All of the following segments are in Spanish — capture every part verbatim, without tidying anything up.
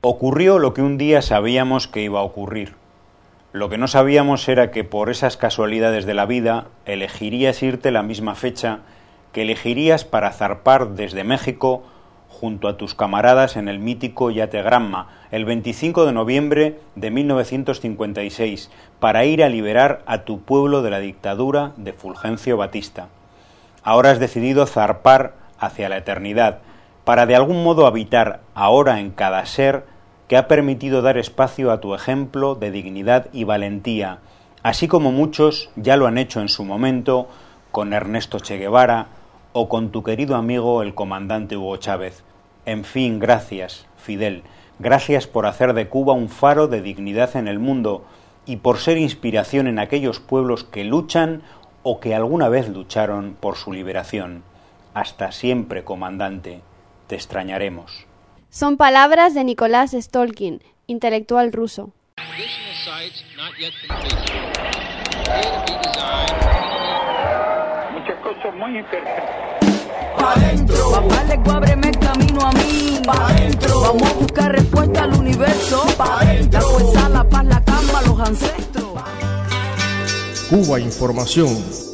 Ocurrió lo que un día sabíamos que iba a ocurrir. Lo que no sabíamos era que por esas casualidades de la vida elegirías irte la misma fecha que elegirías para zarpar desde México junto a tus camaradas en el mítico yate Granma, el veinticinco de noviembre de mil novecientos cincuenta y seis, para ir a liberar a tu pueblo de la dictadura de Fulgencio Batista. Ahora has decidido zarpar hacia la eternidad, para de algún modo habitar ahora en cada ser que ha permitido dar espacio a tu ejemplo de dignidad y valentía, así como muchos ya lo han hecho en su momento con Ernesto Che Guevara o con tu querido amigo el comandante Hugo Chávez. En fin, gracias, Fidel, gracias por hacer de Cuba un faro de dignidad en el mundo y por ser inspiración en aquellos pueblos que luchan o que alguna vez lucharon por su liberación. Hasta siempre, comandante, te extrañaremos. Son palabras de Nicolás Stolkin, intelectual ruso. Muchas cosas muy interesantes. Pa' adentro, papá le ábreme el camino a mí. Pa' adentro, vamos a buscar respuesta al universo. Pa' adentro, la fuerza, la paz, la calma, los ancestros. Cuba Información.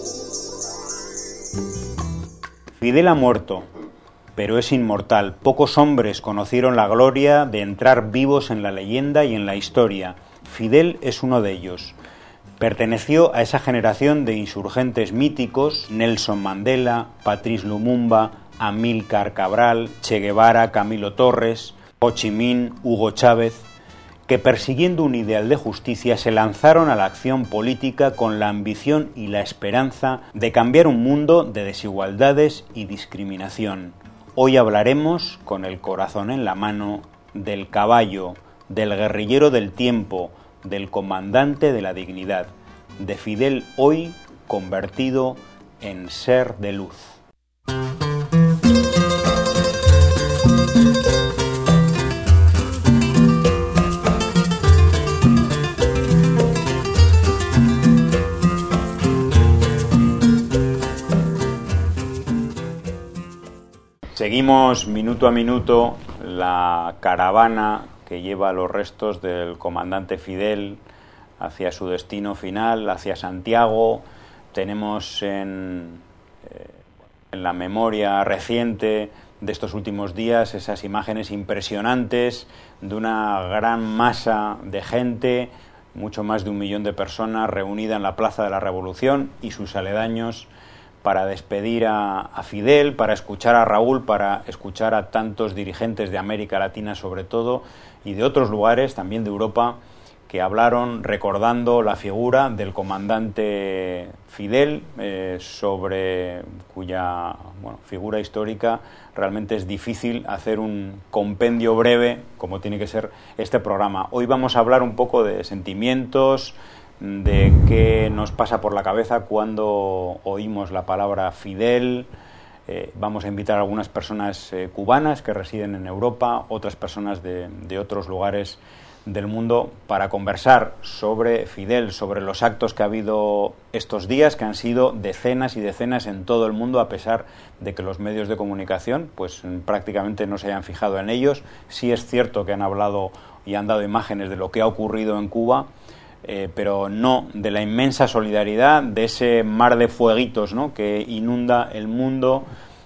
Fidel ha muerto, pero es inmortal. Pocos hombres conocieron la gloria de entrar vivos en la leyenda y en la historia. Fidel es uno de ellos. Perteneció a esa generación de insurgentes míticos: Nelson Mandela, Patrice Lumumba, Amílcar Cabral, Che Guevara, Camilo Torres, Ho Chi Minh, Hugo Chávez, que persiguiendo un ideal de justicia se lanzaron a la acción política con la ambición y la esperanza de cambiar un mundo de desigualdades y discriminación. Hoy hablaremos, con el corazón en la mano, del caballo, del guerrillero del tiempo, del comandante de la dignidad, de Fidel hoy convertido en ser de luz. Seguimos minuto a minuto la caravana que lleva los restos del comandante Fidel hacia su destino final, hacia Santiago. Tenemos en, eh, en la memoria reciente de estos últimos días esas imágenes impresionantes de una gran masa de gente, mucho más de un millón de personas reunida en la Plaza de la Revolución y sus aledaños, para despedir a, a Fidel, para escuchar a Raúl, para escuchar a tantos dirigentes de América Latina sobre todo, y de otros lugares, también de Europa, que hablaron recordando la figura del comandante Fidel, eh, sobre cuya bueno, figura histórica realmente es difícil hacer un compendio breve, como tiene que ser este programa. Hoy vamos a hablar un poco de sentimientos, de qué nos pasa por la cabeza cuando oímos la palabra Fidel. Eh, vamos a invitar a algunas personas eh, cubanas que residen en Europa, otras personas de, de otros lugares del mundo, para conversar sobre Fidel, sobre los actos que ha habido estos días, que han sido decenas y decenas en todo el mundo, a pesar de que los medios de comunicación pues prácticamente no se hayan fijado en ellos. Sí es cierto que han hablado y han dado imágenes de lo que ha ocurrido en Cuba, Eh, pero no de la inmensa solidaridad, de ese mar de fueguitos, ¿no?, que inunda el mundo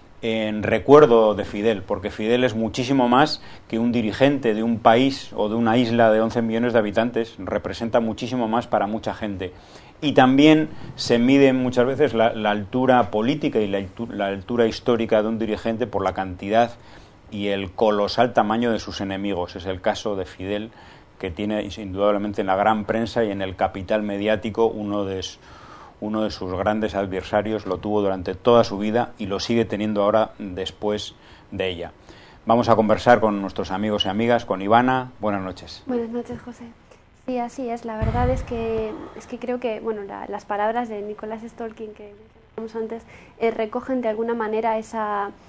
en recuerdo de Fidel, porque Fidel es muchísimo más que un dirigente de un país o de una isla de once millones de habitantes, representa muchísimo más para mucha gente. Y también se mide muchas veces la, la altura política y la, la altura histórica de un dirigente por la cantidad y el colosal tamaño de sus enemigos. Es el caso de Fidel, que tiene indudablemente en la gran prensa y en el capital mediático uno de, uno de sus grandes adversarios. Lo tuvo durante toda su vida y lo sigue teniendo ahora después de ella. Vamos a conversar con nuestros amigos y amigas, con Ivana. Buenas noches. Buenas noches, José. Sí, así es. La verdad es que, es que creo que bueno, la, las palabras de Nicolás Stolkin que mencionamos antes eh, recogen de alguna manera esa...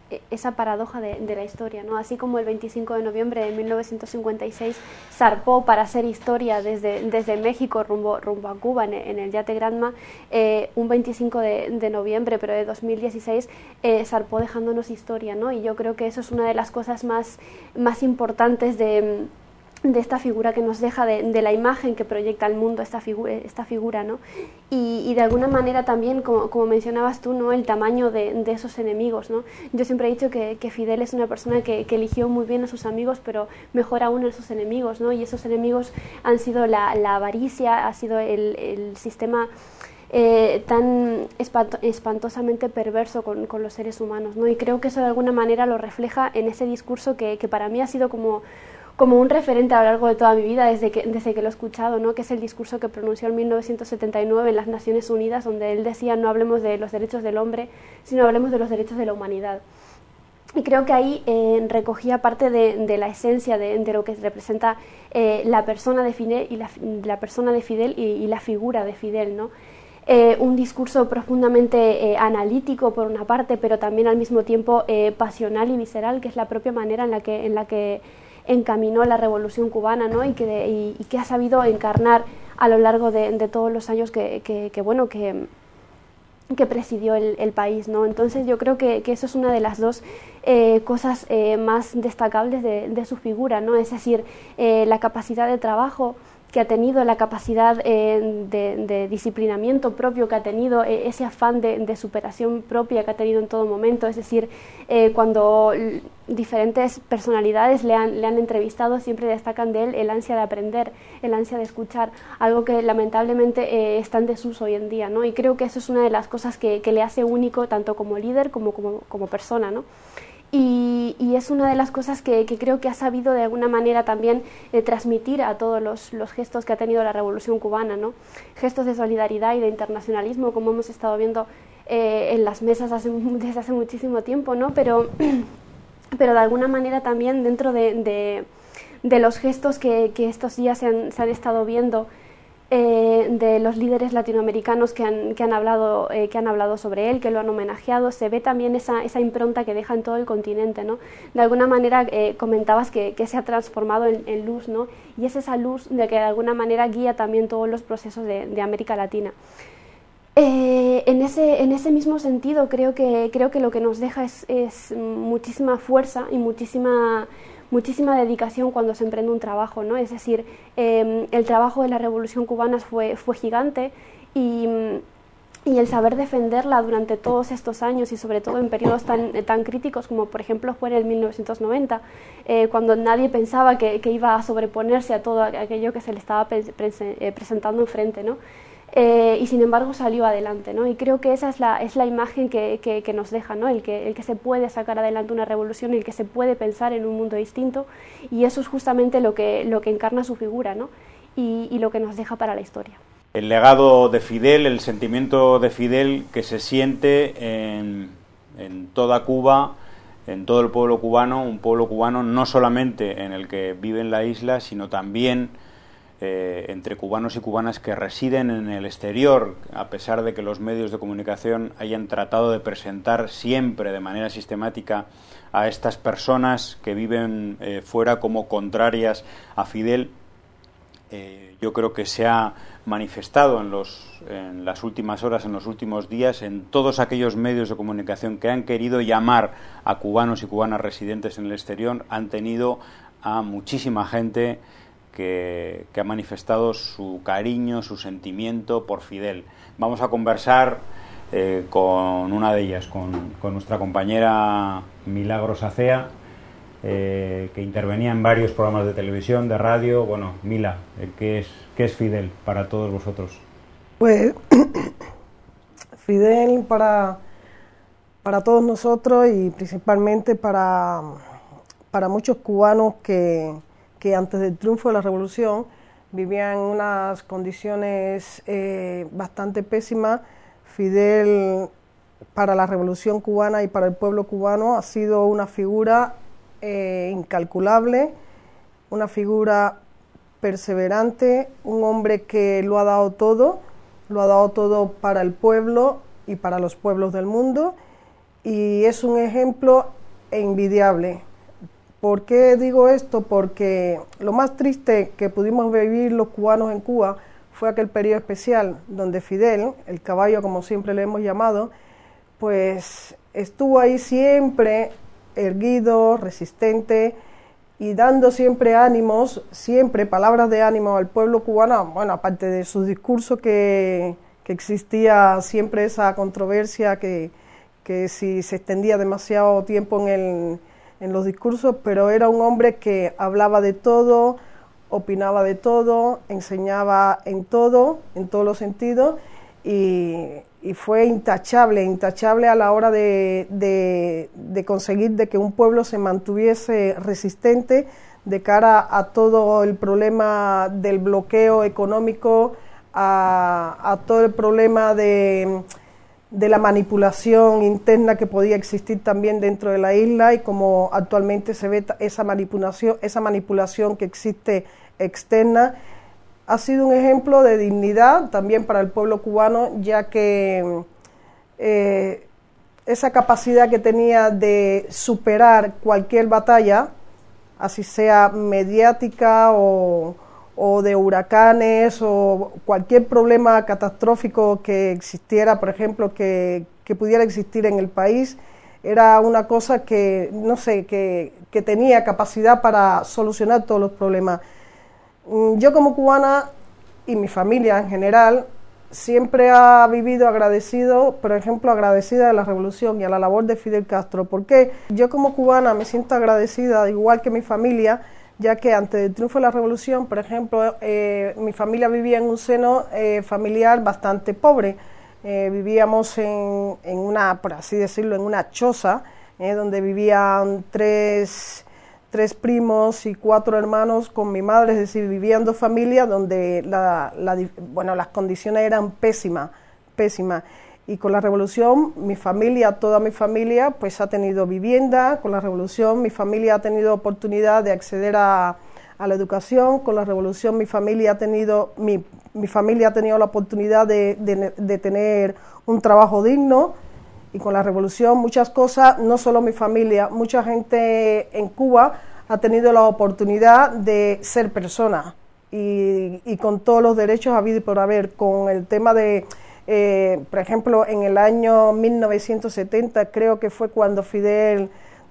esa paradoja de, de la historia, ¿no? Así como el veinticinco de noviembre de mil novecientos cincuenta y seis zarpó para hacer historia desde, desde México rumbo, rumbo a Cuba en, en el yate Granma, eh, un veinticinco de, de noviembre, pero de dos mil dieciséis, eh, zarpó dejándonos historia, ¿no? Y yo creo que eso es una de las cosas más, más importantes de... de esta figura que nos deja, de, de la imagen que proyecta al mundo esta, figu esta figura, ¿no? Y, y de alguna manera también, como, como mencionabas tú, ¿no? El tamaño de, de esos enemigos, ¿no? Yo siempre he dicho que, que Fidel es una persona que, que eligió muy bien a sus amigos, pero mejor aún a sus enemigos, ¿no? Y esos enemigos han sido la, la avaricia, ha sido el, el sistema eh, tan espanto espantosamente perverso con, con los seres humanos, ¿no? Y creo que eso de alguna manera lo refleja en ese discurso que, que para mí ha sido como como un referente a lo largo de toda mi vida desde que, desde que lo he escuchado, ¿no? Que es el discurso que pronunció en mil novecientos setenta y nueve en las Naciones Unidas, donde él decía: no hablemos de los derechos del hombre, sino hablemos de los derechos de la humanidad. Y creo que ahí eh, recogía parte de, de la esencia de, de lo que representa eh, la persona de Fidel y la, la persona de Fidel y, y la figura de Fidel, ¿no? Eh, un discurso profundamente eh, analítico por una parte, pero también al mismo tiempo eh, pasional y visceral, que es la propia manera en la que, en la que encaminó la Revolución Cubana, ¿no? y, que de, y, y que ha sabido encarnar a lo largo de, de todos los años que, que, que bueno que, que presidió el, el país, ¿no? Entonces yo creo que, que eso es una de las dos eh, cosas eh, más destacables de, de su figura, ¿no? Es decir, eh, la capacidad de trabajo que ha tenido, la capacidad eh, de, de disciplinamiento propio que ha tenido, eh, ese afán de, de superación propia que ha tenido en todo momento. Es decir, eh, cuando diferentes personalidades le han, le han entrevistado, siempre destacan de él el ansia de aprender, el ansia de escuchar, algo que lamentablemente eh, está en desuso hoy en día, ¿no? Y creo que eso es una de las cosas que, que le hace único tanto como líder como como, como persona, ¿no? Y, y es una de las cosas que, que creo que ha sabido de alguna manera también eh, transmitir a todos los, los gestos que ha tenido la Revolución Cubana, ¿no? Gestos de solidaridad y de internacionalismo, como hemos estado viendo eh, en las mesas hace, desde hace muchísimo tiempo, ¿no? Pero, pero de alguna manera también dentro de, de, de los gestos que, que estos días se han, se han estado viendo, Eh, de los líderes latinoamericanos que han, que, han hablado, eh, que han hablado sobre él, que lo han homenajeado, se ve también esa, esa impronta que deja en todo el continente, ¿no? De alguna manera eh, comentabas que, que se ha transformado en, en luz, ¿no? Y es esa luz de que de alguna manera guía también todos los procesos de, de América Latina. Eh, en, ese, en ese mismo sentido creo que, creo que lo que nos deja es, es muchísima fuerza y muchísima... muchísima dedicación cuando se emprende un trabajo, ¿no? Es decir, eh, el trabajo de la Revolución Cubana fue, fue gigante y, y el saber defenderla durante todos estos años y sobre todo en periodos tan, tan críticos como por ejemplo fue en el mil novecientos noventa, eh, cuando nadie pensaba que, que iba a sobreponerse a todo aquello que se le estaba pre pre eh, presentando enfrente, ¿no? Eh, y sin embargo salió adelante, ¿no? Y creo que esa es la, es la imagen que, que, que nos deja, ¿no? El que, el que se puede sacar adelante una revolución, el que se puede pensar en un mundo distinto, y eso es justamente lo que, lo que encarna su figura, ¿no? Y, y lo que nos deja para la historia. El legado de Fidel, el sentimiento de Fidel que se siente en, en toda Cuba, en todo el pueblo cubano, un pueblo cubano no solamente en el que vive en la isla, sino también Eh, entre cubanos y cubanas que residen en el exterior, a pesar de que los medios de comunicación hayan tratado de presentar siempre de manera sistemática a estas personas que viven eh, fuera como contrarias a Fidel. Eh, yo creo que se ha manifestado en, los, en las últimas horas, en los últimos días, en todos aquellos medios de comunicación que han querido llamar a cubanos y cubanas residentes en el exterior, han tenido a muchísima gente Que, que ha manifestado su cariño, su sentimiento por Fidel. Vamos a conversar eh, con una de ellas, con, con nuestra compañera Milagros Acea, eh, que intervenía en varios programas de televisión, de radio. Bueno, Mila, eh, ¿qué es, qué es Fidel para todos vosotros? Pues Fidel para, para todos nosotros y principalmente para, para muchos cubanos que que antes del triunfo de la revolución vivían en unas condiciones eh, bastante pésimas. Fidel para la revolución cubana y para el pueblo cubano ha sido una figura eh, incalculable, una figura perseverante, un hombre que lo ha dado todo, lo ha dado todo para el pueblo y para los pueblos del mundo, y es un ejemplo envidiable. ¿Por qué digo esto? Porque lo más triste que pudimos vivir los cubanos en Cuba fue aquel periodo especial donde Fidel, el caballo como siempre le hemos llamado, pues estuvo ahí siempre erguido, resistente y dando siempre ánimos, siempre palabras de ánimo al pueblo cubano. Bueno, aparte de sus discursos que, que existía siempre esa controversia que, que si se extendía demasiado tiempo en el en los discursos, pero era un hombre que hablaba de todo, opinaba de todo, enseñaba en todo, en todos los sentidos, y, y fue intachable, intachable a la hora de, de, de conseguir de que un pueblo se mantuviese resistente de cara a todo el problema del bloqueo económico, a, a todo el problema de... de la manipulación interna que podía existir también dentro de la isla, y como actualmente se ve esa manipulación, esa manipulación que existe externa, ha sido un ejemplo de dignidad también para el pueblo cubano, ya que eh, esa capacidad que tenía de superar cualquier batalla, así sea mediática o o de huracanes o cualquier problema catastrófico que existiera, por ejemplo, que, que pudiera existir en el país, era una cosa que, no sé, que, que tenía capacidad para solucionar todos los problemas. Yo como cubana y mi familia en general siempre ha vivido agradecido, por ejemplo, agradecida de la revolución y a la labor de Fidel Castro. ¿Por qué? Yo como cubana me siento agradecida, igual que mi familia, ya que antes del triunfo de la revolución, por ejemplo, eh, mi familia vivía en un seno eh, familiar bastante pobre. Eh, vivíamos en, en una, por así decirlo, en una choza, eh, donde vivían tres, tres primos y cuatro hermanos con mi madre, es decir, vivían dos familias donde la, la, bueno, las condiciones eran pésimas, pésimas. Y con la revolución, mi familia, toda mi familia, pues ha tenido vivienda. Con la revolución, mi familia ha tenido oportunidad de acceder a, a la educación. Con la revolución, mi familia ha tenido, mi, mi familia ha tenido la oportunidad de, de, de tener un trabajo digno. Y con la revolución, muchas cosas, no solo mi familia, mucha gente en Cuba ha tenido la oportunidad de ser persona. Y, y con todos los derechos habidos y por haber, con el tema de... Eh, por ejemplo, en el año mil novecientos setenta, creo que fue cuando Fidel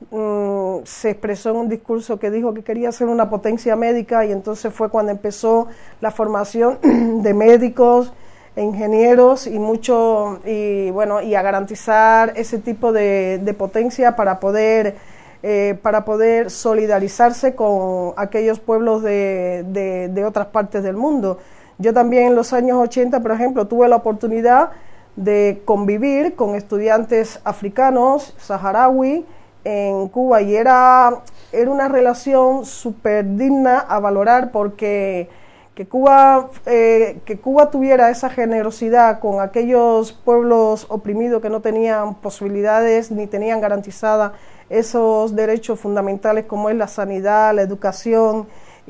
mm, se expresó en un discurso que dijo que quería ser una potencia médica, y entonces fue cuando empezó la formación de médicos, ingenieros y mucho y bueno y a garantizar ese tipo de, de potencia para poder eh, para poder solidarizarse con aquellos pueblos de, de, de otras partes del mundo. Yo también en los años ochenta, por ejemplo, tuve la oportunidad de convivir con estudiantes africanos, saharaui, en Cuba, y era, era una relación súper digna a valorar, porque que Cuba, eh, que Cuba tuviera esa generosidad con aquellos pueblos oprimidos que no tenían posibilidades ni tenían garantizadas esos derechos fundamentales como es la sanidad, la educación,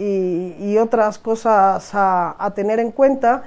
Y, y otras cosas a, a tener en cuenta,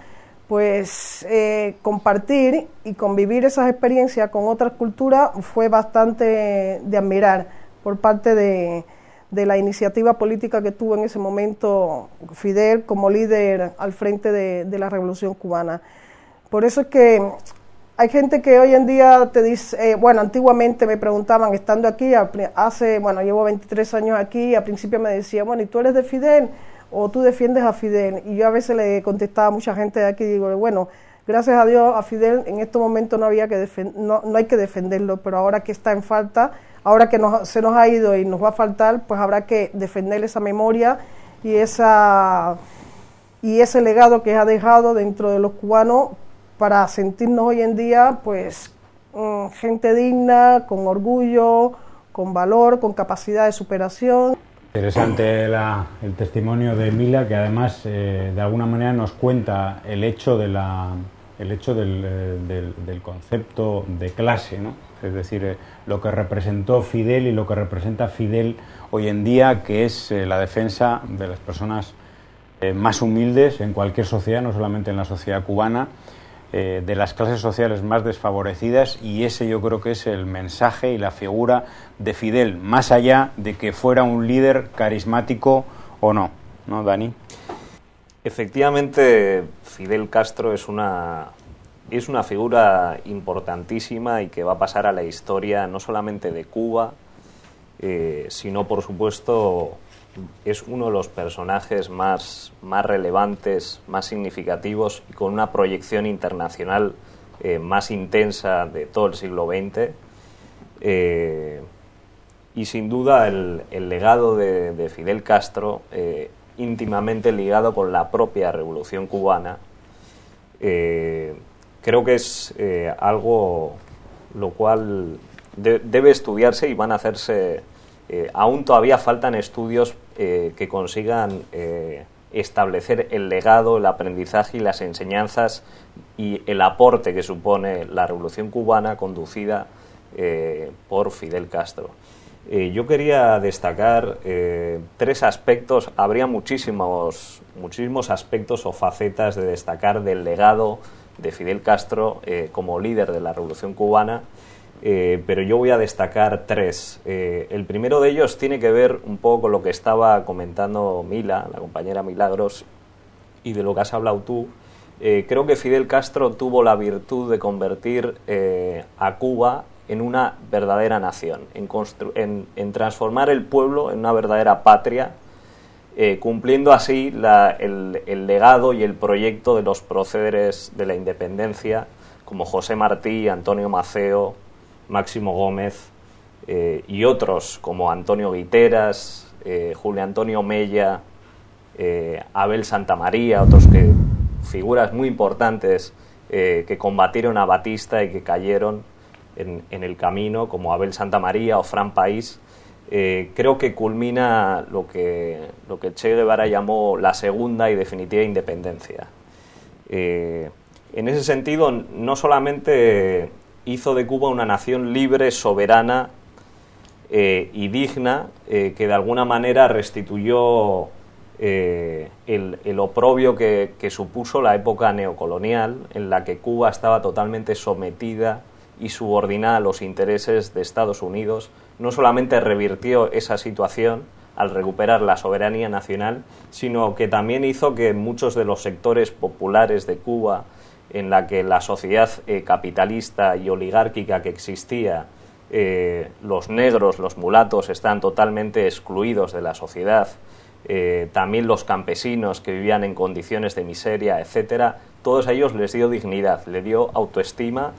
pues eh, compartir y convivir esas experiencias con otras culturas fue bastante de admirar por parte de, de la iniciativa política que tuvo en ese momento Fidel como líder al frente de, de la Revolución Cubana. Por eso es que hay gente que hoy en día te dice, eh, bueno, antiguamente me preguntaban, estando aquí, hace, bueno, llevo veintitrés años aquí, y al principio me decían, bueno, ¿y tú eres de Fidel o tú defiendes a Fidel? Y yo a veces le contestaba a mucha gente de aquí, y digo, bueno, gracias a Dios a Fidel en estos momentos no, había que defen- no, no hay que defenderlo, pero ahora que está en falta, ahora que nos, se nos ha ido y nos va a faltar, pues habrá que defender esa memoria y, esa, y ese legado que ha dejado dentro de los cubanos, para sentirnos hoy en día pues mmm, gente digna, con orgullo, con valor, con capacidad de superación. Interesante la, el testimonio de Mila, que además eh, de alguna manera nos cuenta el hecho de la el hecho del, eh, del, del concepto de clase, ¿no? Es decir, eh, lo que representó Fidel y lo que representa Fidel hoy en día, que es eh, la defensa de las personas eh, más humildes en cualquier sociedad, no solamente en la sociedad cubana. eh, de las clases sociales más desfavorecidas, y ese yo creo que es el mensaje y la figura de Fidel, más allá de que fuera un líder carismático o no, ¿no, Dani? Efectivamente, Fidel Castro es una, es una figura importantísima y que va a pasar a la historia no solamente de Cuba, eh, sino, por supuesto, es uno de los personajes más, más relevantes, más significativos y con una proyección internacional eh, más intensa de todo el siglo veinte. Eh, y sin duda el, el legado de, de Fidel Castro, eh, íntimamente ligado con la propia Revolución Cubana, eh, creo que es eh, algo lo cual de, debe estudiarse y van a hacerse, eh, aún todavía faltan estudios eh, que consigan eh, establecer el legado, el aprendizaje y las enseñanzas y el aporte que supone la Revolución Cubana conducida eh, por Fidel Castro. Eh, yo quería destacar eh, tres aspectos, habría muchísimos, muchísimos aspectos o facetas de destacar del legado de Fidel Castro eh, como líder de la Revolución Cubana, eh, pero yo voy a destacar tres. Eh, el primero de ellos tiene que ver un poco con lo que estaba comentando Mila, la compañera Milagros, y de lo que has hablado tú. Eh, creo que Fidel Castro tuvo la virtud de convertir eh, a Cuba en una verdadera nación, en, en, en transformar el pueblo en una verdadera patria, eh, cumpliendo así la, el, el legado y el proyecto de los próceres de la independencia, como José Martí, Antonio Maceo, Máximo Gómez, eh, y otros como Antonio Guiteras, eh, Julio Antonio Mella, eh, Abel Santamaría, otros que figuras muy importantes eh, que combatieron a Batista y que cayeron En, en el camino, como Abel Santamaría o Fran País. Eh, creo que culmina lo que, lo que Che Guevara llamó la segunda y definitiva independencia. Eh, en ese sentido, no solamente hizo de Cuba una nación libre, soberana eh, y digna, eh, que de alguna manera restituyó eh, el, el oprobio que, que supuso la época neocolonial, en la que Cuba estaba totalmente sometida y subordinada a los intereses de Estados Unidos. No solamente revirtió esa situación al recuperar la soberanía nacional, sino que también hizo que muchos de los sectores populares de Cuba, en la que la sociedad eh, capitalista y oligárquica que existía, eh, los negros, los mulatos, están totalmente excluidos de la sociedad, eh, también los campesinos que vivían en condiciones de miseria, etcétera, todos ellos les dio dignidad, les dio autoestima,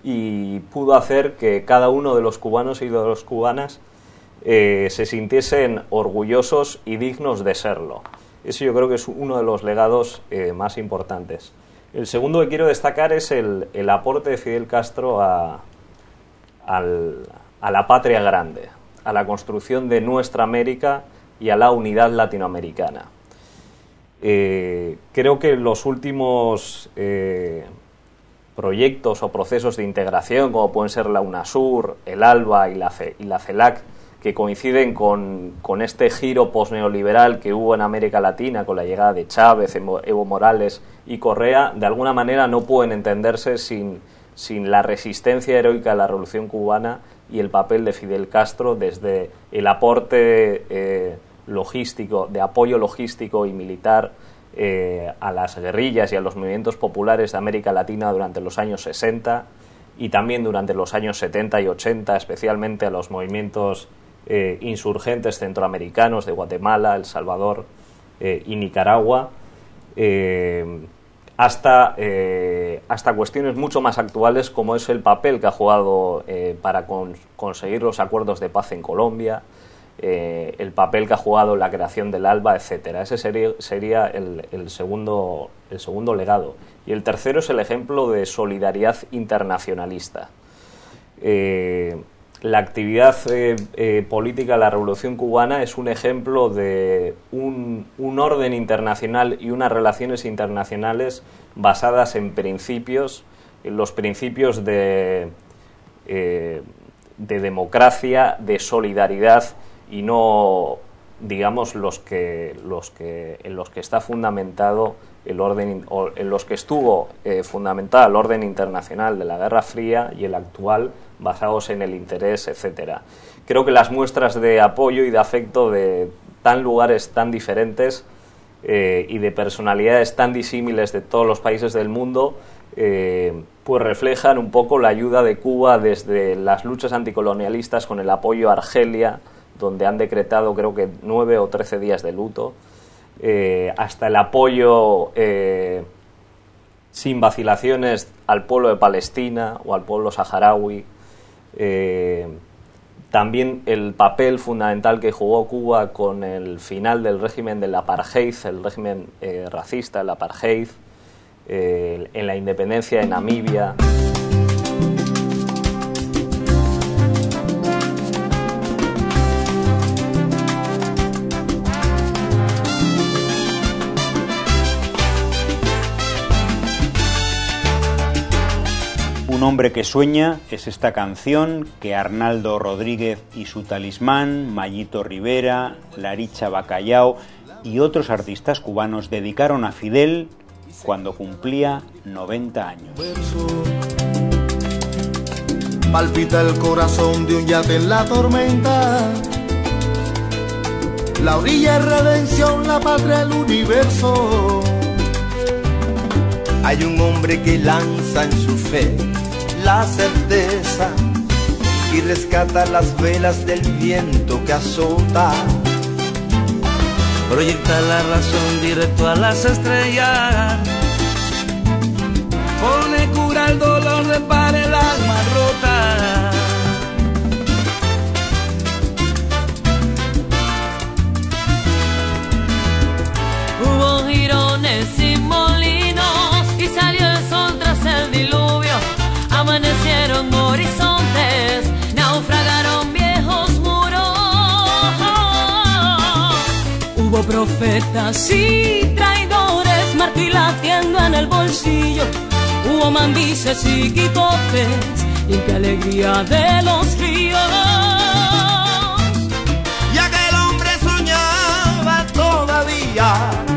y pudo hacer que cada uno de los cubanos y de las cubanas eh, se sintiesen orgullosos y dignos de serlo. Eso yo creo que es uno de los legados eh, más importantes. El segundo que quiero destacar es el, el aporte de Fidel Castro a, al, a la patria grande, a la construcción de nuestra América y a la unidad latinoamericana. Eh, creo que los últimos Eh, proyectos o procesos de integración, como pueden ser la UNASUR, el ALBA y la, C y la CELAC, que coinciden con, con este giro posneoliberal que hubo en América Latina con la llegada de Chávez, Evo Morales y Correa, de alguna manera no pueden entenderse sin, sin la resistencia heroica de la Revolución Cubana y el papel de Fidel Castro desde el aporte eh, logístico, de apoyo logístico y militar Eh, a las guerrillas y a los movimientos populares de América Latina durante los años sesenta y también durante los años setenta y ochenta, especialmente a los movimientos eh, insurgentes centroamericanos de Guatemala, El Salvador eh, y Nicaragua, eh, hasta, eh, hasta cuestiones mucho más actuales como es el papel que ha jugado eh, para con, conseguir los acuerdos de paz en Colombia, Eh, el papel que ha jugado en la creación del ALBA, etcétera. Ese sería, sería el, el, segundo, el segundo legado. Y el tercero es el ejemplo de solidaridad internacionalista. Eh, la actividad eh, eh, política de la Revolución Cubana es un ejemplo de un, un orden internacional y unas relaciones internacionales basadas en principios, en los principios de, eh, de democracia, de solidaridad, y no, digamos, los que, los que, en los que está fundamentado el orden, o en los que estuvo eh, fundamentada el orden internacional de la Guerra Fría y el actual, basados en el interés, etcétera. Creo que las muestras de apoyo y de afecto de tan lugares tan diferentes eh, y de personalidades tan disímiles de todos los países del mundo, eh, pues reflejan un poco la ayuda de Cuba desde las luchas anticolonialistas con el apoyo a Argelia, donde han decretado creo que nueve o trece días de luto, eh, hasta el apoyo eh, sin vacilaciones al pueblo de Palestina o al pueblo saharaui. Eh, también el papel fundamental que jugó Cuba con el final del régimen del apartheid, el régimen eh, racista, el apartheid, eh, en la independencia de Namibia. Un hombre que sueña es esta canción que Arnaldo Rodríguez y su Talismán, Mayito Rivera, Laricha Bacallao y otros artistas cubanos dedicaron a Fidel cuando cumplía noventa años. Palpita el corazón de un yate en la tormenta, la orilla es redención, la patria el universo. Hay un hombre que lanza en su fe la certeza y rescata las velas del viento que azota. Proyecta la razón directo a las estrellas, pone cura al dolor, repara el alma rota. Hubo girones y molinos y salió el sol tras el diluvio. Amanecieron horizontes, naufragaron viejos muros. Hubo profetas y traidores, martí latiendo en el bolsillo. Hubo mambises y quipotes, limpia alegría de los ríos. Y aquel hombre soñaba todavía,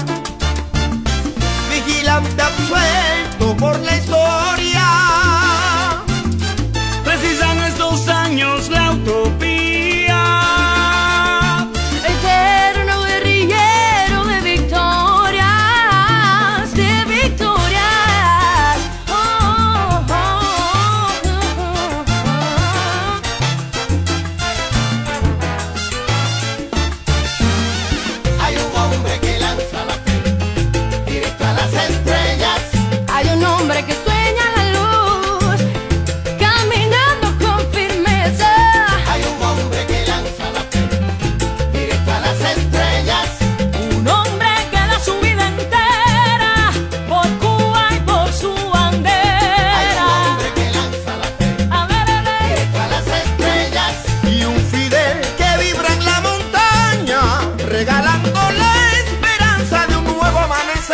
vigilante absuelto por la historia. Precisan estos años la utopía. Eterno guerrillero de victorias, de victorias. Oh, oh, oh, oh, oh. Hay un hombre que lanza la fe directo a las estrellas. Hay un hombre que sueña la luz, caminando con firmeza. Hay un hombre que lanza la fe directo a las estrellas. Un hombre que da su vida entera por Cuba y por su bandera. Hay un hombre que lanza la fe A ver, a ver. directo a las estrellas. Y un Fidel que vibra en la montaña, regalando la esperanza de un nuevo amanecer.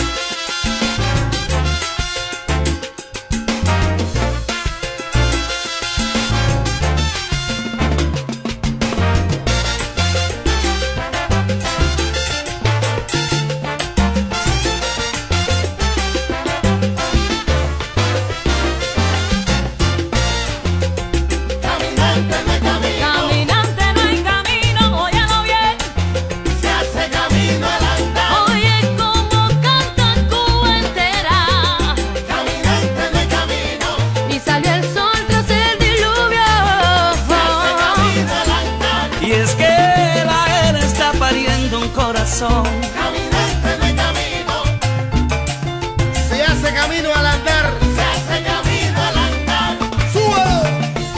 Caminante de camino, Caminante no hay camino, óyalo bien. se hace camino al andar. Oye cómo canta Cuba entera. Caminante de camino, Y salió el sol tras el diluvio. se hace camino al andar. Y es que la era está pariendo un corazón. Caminante de camino, se hace camino al andar. Se hace camino al andar. ¡Sube!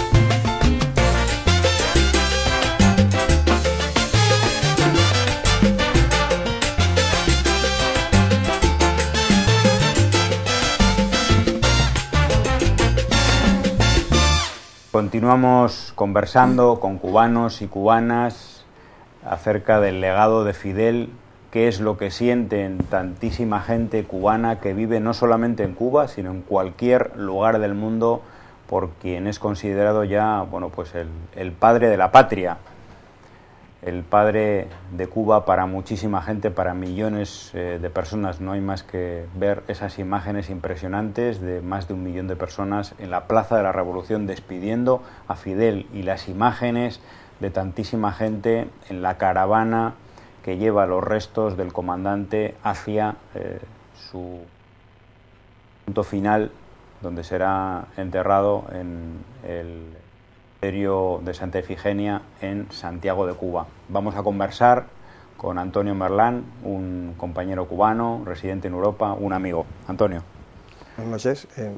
Continuamos conversando con cubanos y cubanas acerca del legado de Fidel, qué es lo que sienten tantísima gente cubana que vive no solamente en Cuba, sino en cualquier lugar del mundo, por quien es considerado ya, bueno, pues el, el padre de la patria. el padre de Cuba para muchísima gente, para millones eh, de personas. No hay más que ver esas imágenes impresionantes de más de un millón de personas en la Plaza de la Revolución despidiendo a Fidel, y las imágenes de tantísima gente en la caravana que lleva los restos del comandante hacia eh, su punto final, donde será enterrado en el cementerio de Santa Ifigenia en Santiago de Cuba. Vamos a conversar con Antonio Merlán, un compañero cubano, residente en Europa, un amigo. Antonio. Buenas noches. Eh,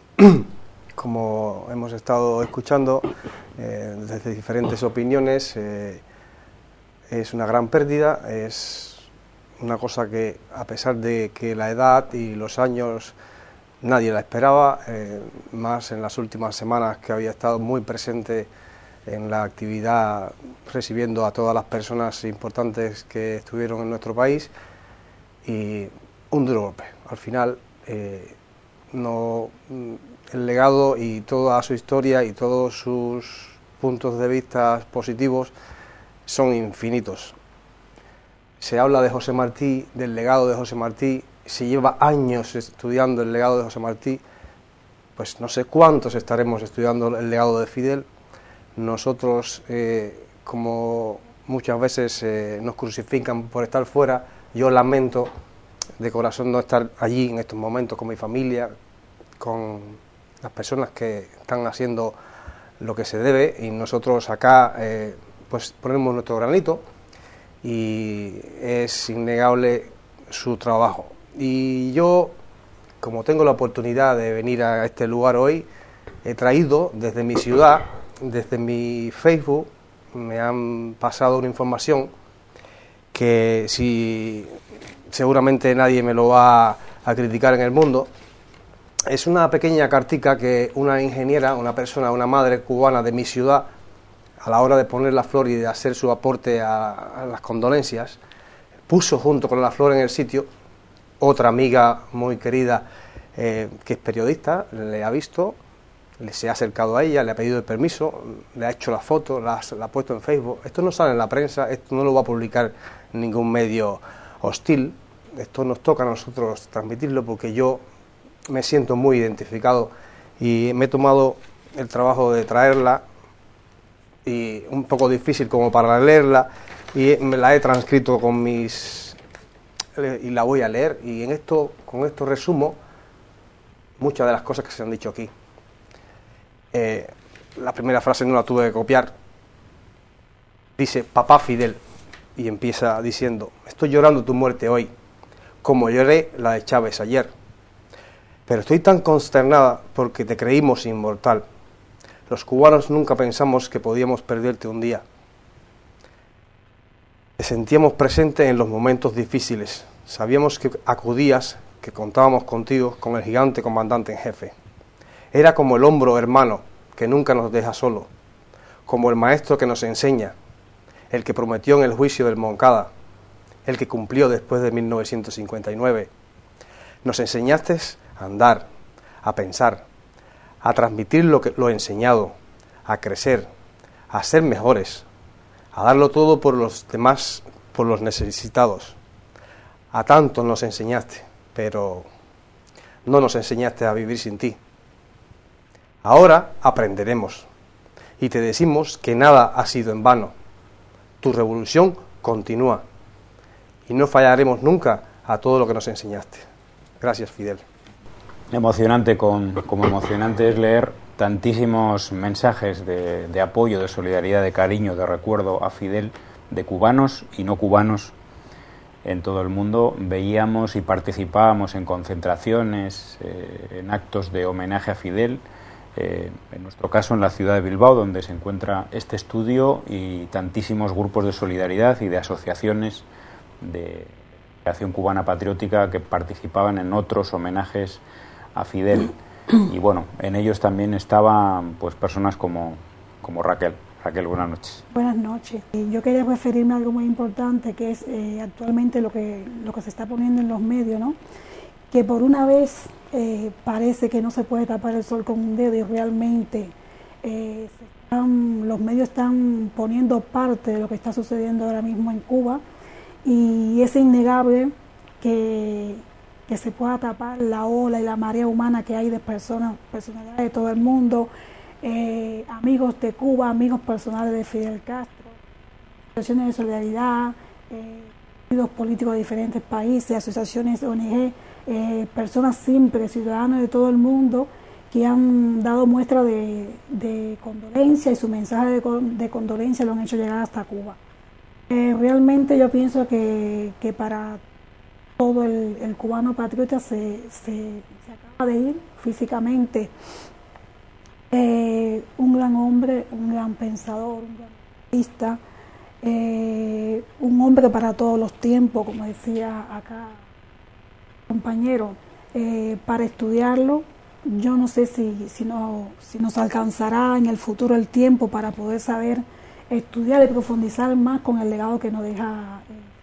como hemos estado escuchando eh, desde diferentes opiniones, eh, es una gran pérdida, es una cosa que, a pesar de que la edad y los años nadie la esperaba, eh, más en las últimas semanas que había estado muy presente en la actividad recibiendo a todas las personas importantes que estuvieron en nuestro país, y un duro golpe. Al final, eh, no, el legado y toda su historia y todos sus puntos de vista positivos son infinitos. Se habla de José Martí, del legado de José Martí, se lleva años estudiando el legado de José Martí, pues no sé cuántos estaremos estudiando el legado de Fidel. Nosotros, eh, como muchas veces eh, nos crucifican por estar fuera, yo lamento de corazón no estar allí en estos momentos con mi familia, con las personas que están haciendo lo que se debe, y nosotros acá eh, pues ponemos nuestro granito, y es innegable su trabajo. Y yo, como tengo la oportunidad de venir a este lugar hoy, he traído desde mi ciudad, desde mi Facebook, me han pasado una información que si seguramente nadie me lo va a criticar en el mundo. Es una pequeña cartica que una ingeniera, una persona, una madre cubana de mi ciudad, a la hora de poner la flor y de hacer su aporte a, a las condolencias, puso junto con la flor en el sitio. Otra amiga muy querida eh, que es periodista, le ha visto, le se ha acercado a ella, le ha pedido el permiso, le ha hecho la foto, la, la ha puesto en Facebook. Esto no sale en la prensa, esto no lo va a publicar ningún medio hostil, esto nos toca a nosotros transmitirlo, porque yo me siento muy identificado y me he tomado el trabajo de traerla, y un poco difícil como para leerla, y me la he transcrito con mis y la voy a leer, y en esto con esto resumo muchas de las cosas que se han dicho aquí. Eh, la primera frase no la tuve que copiar. Dice: papá Fidel, y empieza diciendo: estoy llorando tu muerte hoy, como lloré la de Chávez ayer, pero estoy tan consternada porque te creímos inmortal. Los cubanos nunca pensamos que podíamos perderte un día. Te sentíamos presente en los momentos difíciles. Sabíamos que acudías, que contábamos contigo, con el gigante comandante en jefe. Era como el hombro hermano que nunca nos deja solo, como el maestro que nos enseña, el que prometió en el juicio del Moncada, el que cumplió después de mil novecientos cincuenta y nueve. Nos enseñaste a andar, a pensar, a transmitir lo, que, lo enseñado, a crecer, a ser mejores, a darlo todo por los demás, por los necesitados. A tanto nos enseñaste, pero no nos enseñaste a vivir sin ti. Ahora aprenderemos y te decimos que nada ha sido en vano. Tu revolución continúa y no fallaremos nunca a todo lo que nos enseñaste. Gracias, Fidel. Emocionante, con, como emocionante es leer tantísimos mensajes de, de apoyo, de solidaridad, de cariño, de recuerdo a Fidel, de cubanos y no cubanos en todo el mundo. Veíamos y participábamos en concentraciones, eh, en actos de homenaje a Fidel, eh, en nuestro caso en la ciudad de Bilbao, donde se encuentra este estudio, y tantísimos grupos de solidaridad y de asociaciones de Acción Cubana Patriótica que participaban en otros homenajes a Fidel. Y bueno, en ellos también estaban pues personas como, como Raquel. Raquel, buenas noches. Buenas noches. Yo quería referirme a algo muy importante, que es eh, actualmente lo que, lo que se está poniendo en los medios, ¿no? Que por una vez eh, parece que no se puede tapar el sol con un dedo, y realmente eh, se está están, los medios están poniendo parte de lo que está sucediendo ahora mismo en Cuba, y es innegable que, que se pueda tapar la ola y la marea humana que hay de personas, personalidades de todo el mundo, eh, amigos de Cuba, amigos personales de Fidel Castro, asociaciones de solidaridad, eh, partidos políticos de diferentes países, asociaciones O N G, eh, personas simples, ciudadanos de todo el mundo que han dado muestra de, de condolencia, y su mensaje de, de condolencia lo han hecho llegar hasta Cuba. Eh, realmente yo pienso que, que para todo el, el cubano patriota se, se, se acaba de ir físicamente eh, un gran hombre, un gran pensador, un gran artista, eh, un hombre para todos los tiempos, como decía acá compañero, eh, para estudiarlo. Yo no sé si, si, no, si nos alcanzará en el futuro el tiempo para poder saber estudiar y profundizar más con el legado que nos deja.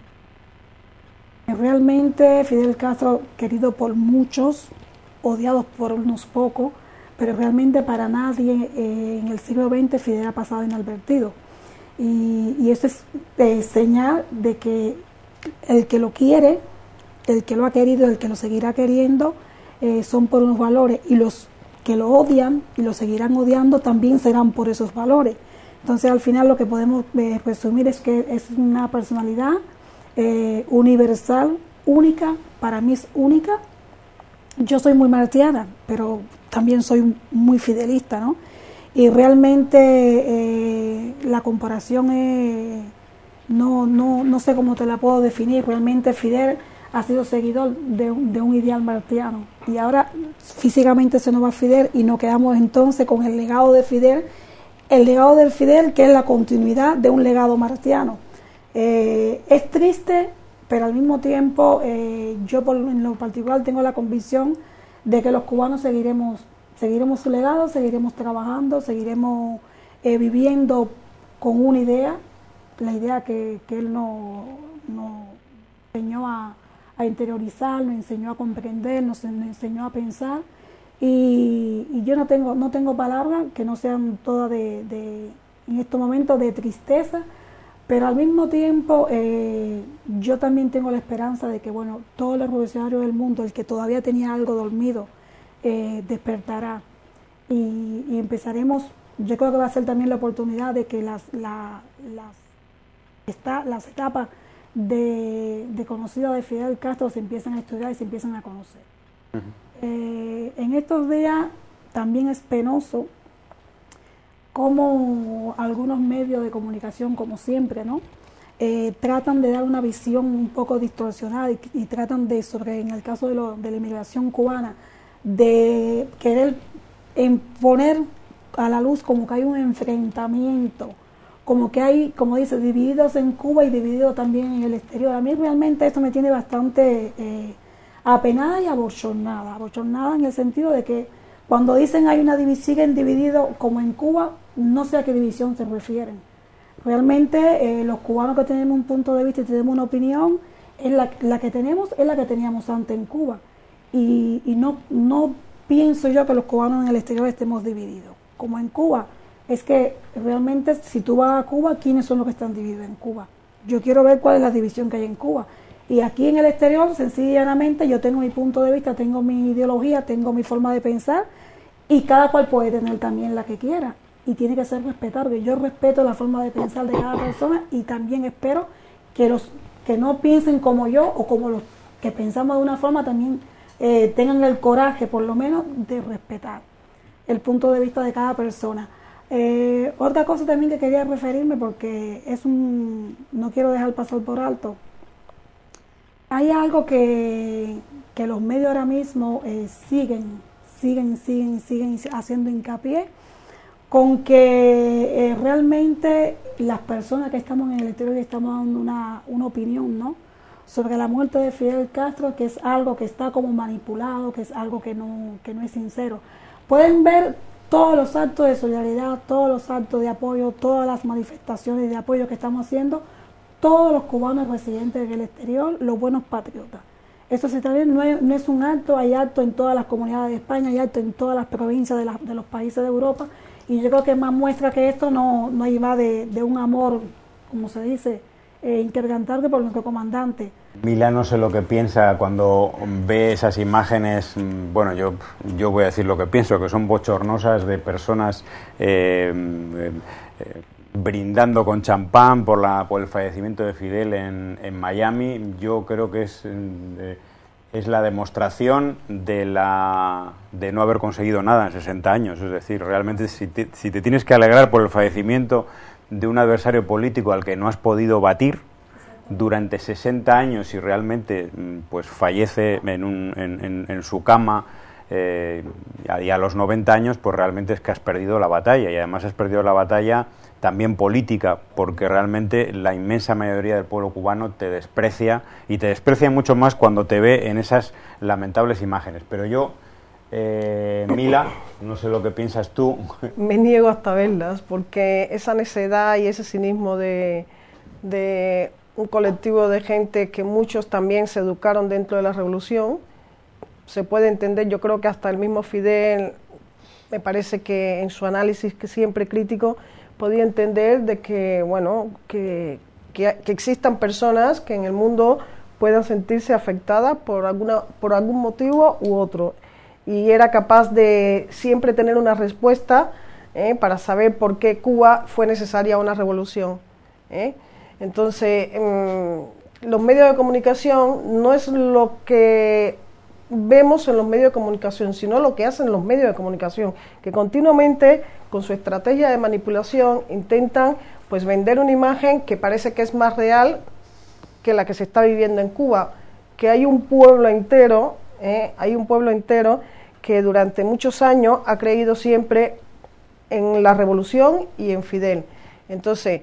Eh. Realmente Fidel Castro, querido por muchos, odiado por unos pocos, pero realmente para nadie eh, en el siglo veinte Fidel ha pasado inadvertido. Y, y eso es eh, señal de que el que lo quiere, el que lo ha querido, el que lo seguirá queriendo, eh, son por unos valores, y los que lo odian y lo seguirán odiando también serán por esos valores. Entonces al final lo que podemos eh, resumir es que es una personalidad eh, universal, única, para mí es única. Yo soy muy martiana, pero también soy muy fidelista, ¿no? Y realmente eh, la comparación es, no, no, no sé cómo te la puedo definir. Realmente Fidel ha sido seguidor de, de un ideal martiano, y ahora físicamente se nos va Fidel y nos quedamos entonces con el legado de Fidel, el legado del Fidel que es la continuidad de un legado martiano. Eh, es triste, pero al mismo tiempo eh, yo por, en lo particular tengo la convicción de que los cubanos seguiremos, seguiremos su legado, seguiremos trabajando, seguiremos eh, viviendo con una idea, la idea que, que él nos no enseñó a a interiorizar, nos enseñó a comprender, nos enseñó a pensar, y, y yo no tengo no tengo palabras que no sean todas de, de en estos momentos de tristeza, pero al mismo tiempo eh, yo también tengo la esperanza de que, bueno, todos los revolucionarios del mundo, el que todavía tenía algo dormido, eh, despertará, y, y empezaremos. Yo creo que va a ser también la oportunidad de que las, la, las, esta, las etapas De, de conocido de Fidel Castro se empiezan a estudiar y se empiezan a conocer. Uh-huh. eh, en estos días también es penoso cómo algunos medios de comunicación, como siempre, ¿no? Eh, tratan de dar una visión un poco distorsionada y, y tratan de, sobre, en el caso de, lo, de la inmigración cubana, de querer poner a la luz como que hay un enfrentamiento, como que hay, como dice, divididos en Cuba y divididos también en el exterior. A mí realmente esto me tiene bastante eh, apenada y abochornada, abochornada en el sentido de que cuando dicen hay una división, siguen divididos como en Cuba, no sé a qué división se refieren. Realmente eh, los cubanos que tenemos un punto de vista y tenemos una opinión, es la, la que tenemos es la que teníamos antes en Cuba, y, y no, no pienso yo que los cubanos en el exterior estemos divididos, como en Cuba. Es que realmente si tú vas a Cuba, ¿quiénes son los que están divididos en Cuba? Yo quiero ver cuál es la división que hay en Cuba. Y aquí en el exterior, sencillamente, yo tengo mi punto de vista, tengo mi ideología, tengo mi forma de pensar, y cada cual puede tener también la que quiera. Y tiene que ser respetado. Yo respeto la forma de pensar de cada persona, y también espero que los que no piensen como yo, o como los que pensamos de una forma, también eh, tengan el coraje, por lo menos, de respetar el punto de vista de cada persona. Eh, otra cosa también que quería referirme, porque es un, no quiero dejar pasar por alto, hay algo que, que los medios ahora mismo eh, siguen, siguen, siguen, siguen haciendo hincapié, con que eh, realmente las personas que estamos en el exterior estamos dando una, una opinión, ¿no?, sobre la muerte de Fidel Castro, que es algo que está como manipulado, que es algo que no, que no es sincero. Pueden ver todos los actos de solidaridad, todos los actos de apoyo, todas las manifestaciones de apoyo que estamos haciendo, todos los cubanos residentes en el exterior, los buenos patriotas. Esto se trae, no, es, no es un acto, hay acto en todas las comunidades de España, hay acto en todas las provincias de, la, de los países de Europa, y yo creo que más muestra que esto no, no iba de, de un amor, como se dice, eh, inquebrantable por nuestro comandante. Mila no sé lo que piensa cuando ve esas imágenes, bueno, yo, yo voy a decir lo que pienso, que son bochornosas, de personas eh, eh, eh, brindando con champán por, la, por el fallecimiento de Fidel en, en Miami. Yo creo que es, eh, es la demostración de, la, de no haber conseguido nada en sesenta años. Es decir, realmente si te, si te tienes que alegrar por el fallecimiento de un adversario político al que no has podido batir durante sesenta años y realmente pues fallece en, un, en, en, en su cama eh, y a los noventa años, pues realmente es que has perdido la batalla, y además has perdido la batalla también política, porque realmente la inmensa mayoría del pueblo cubano te desprecia, y te desprecia mucho más cuando te ve en esas lamentables imágenes. Pero yo, eh, Mila, no sé lo que piensas tú. Me niego hasta verlas, porque esa necedad y ese cinismo de, de un colectivo de gente que muchos también se educaron dentro de la revolución, se puede entender. Yo creo que hasta el mismo Fidel, me parece que en su análisis, que siempre crítico, podía entender de que, bueno, que, que, que existan personas que en el mundo puedan sentirse afectadas por alguna, por algún motivo u otro, y era capaz de siempre tener una respuesta eh, para saber por qué Cuba fue necesaria una revolución. ¿eh? Entonces, mmm, los medios de comunicación no es lo que vemos en los medios de comunicación, sino lo que hacen los medios de comunicación, que continuamente, con su estrategia de manipulación, intentan pues vender una imagen que parece que es más real que la que se está viviendo en Cuba, que hay un pueblo entero, eh, hay un pueblo entero que durante muchos años ha creído siempre en la revolución y en Fidel. Entonces,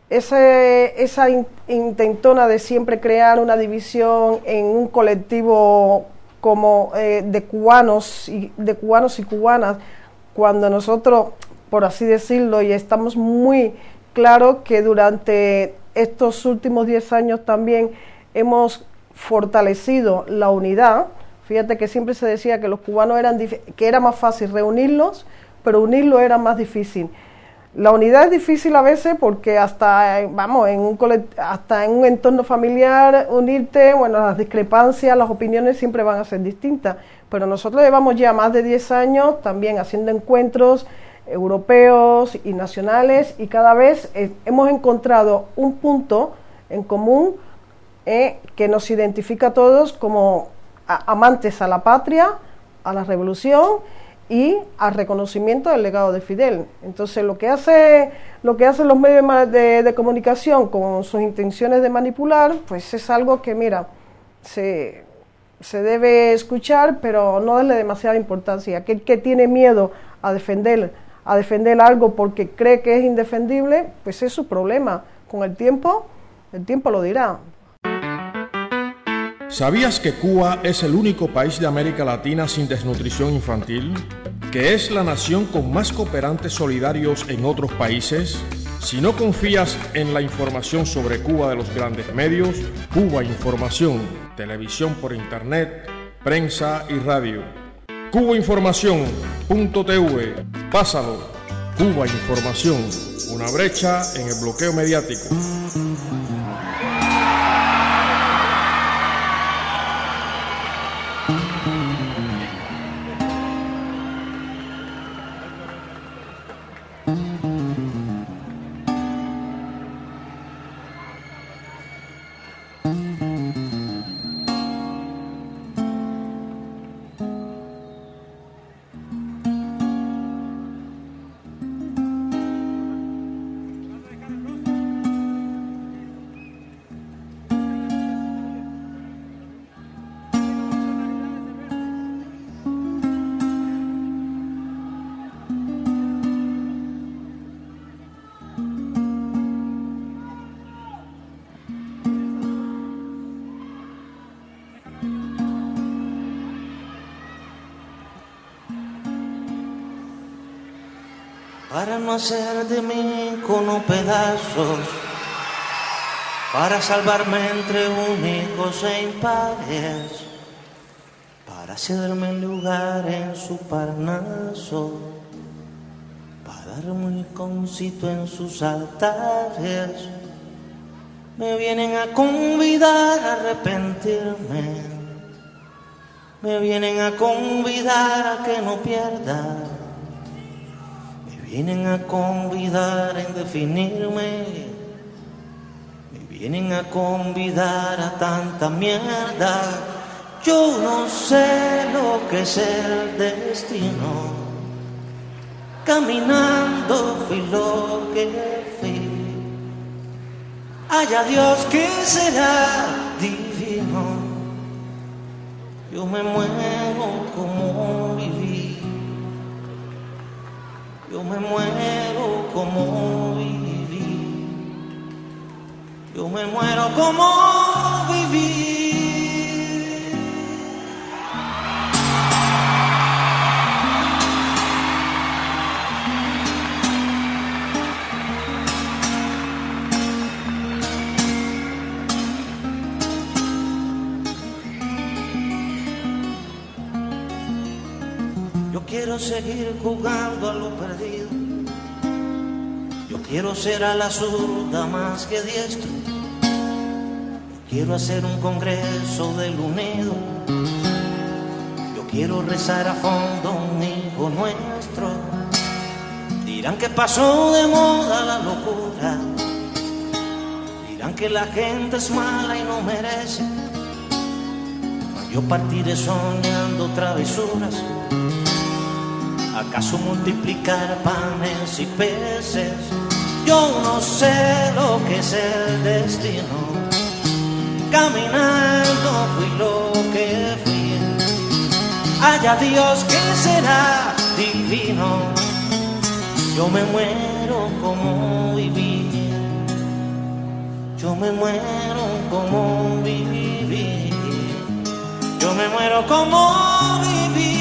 ese, esa in, intentona de siempre crear una división en un colectivo como eh, de cubanos y de cubanos y cubanas, cuando nosotros, por así decirlo, y estamos muy claros que durante estos últimos diez años también hemos fortalecido la unidad. Fíjate que siempre se decía que los cubanos eran que era más fácil reunirlos, pero unirlos era más difícil. La unidad es difícil a veces porque hasta, vamos, en un hasta en un entorno familiar unirte, bueno, las discrepancias, las opiniones siempre van a ser distintas, pero nosotros llevamos ya más de diez años también haciendo encuentros europeos y nacionales, y cada vez eh, hemos encontrado un punto en común eh, que nos identifica a todos como a, amantes a la patria, a la revolución y al reconocimiento del legado de Fidel. Entonces lo que hace lo que hacen los medios de, de comunicación con sus intenciones de manipular, pues es algo que, mira, se, se debe escuchar, pero no darle demasiada importancia. Aquel que tiene miedo a defender, a defender algo porque cree que es indefendible, pues es su problema. Con el tiempo, el tiempo lo dirá. ¿Sabías que Cuba es el único país de América Latina sin desnutrición infantil? ¿Que es la nación con más cooperantes solidarios en otros países? Si no confías en la información sobre Cuba de los grandes medios, Cuba Información, televisión por internet, prensa y radio. cuba información punto t v, pásalo. Cuba Información, una brecha en el bloqueo mediático. Para no hacer de mí cono pedazos, para salvarme entre únicos e impares, para cederme el lugar en su Parnaso, para darme un rinconcito en sus altares. Me vienen a convidar a arrepentirme, me vienen a convidar a que no pierda, me vienen a convidar a indefinirme, me vienen a convidar a tanta mierda. Yo no sé lo que es el destino, caminando fui lo que fui. Haya Dios que será divino, yo me muero como viví, yo me muero como viví, yo me muero como viví. Quiero seguir jugando a lo perdido, yo quiero ser a la zurda más que diestro, yo quiero hacer un congreso del unido, yo quiero rezar a fondo un hijo nuestro. Dirán que pasó de moda la locura, dirán que la gente es mala y no merece, mas yo partiré soñando travesuras. ¿Acaso multiplicar panes y peces? Yo no sé lo que es el destino, caminando fui lo que fui. Haya Dios que será divino, yo me muero como viví, yo me muero como viví, yo me muero como viví.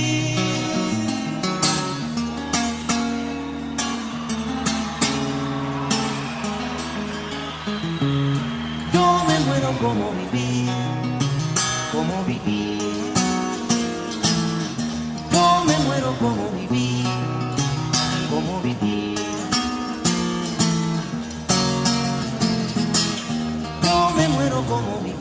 Como viví, como viví, yo me muero como viví, como viví, yo me muero como viví.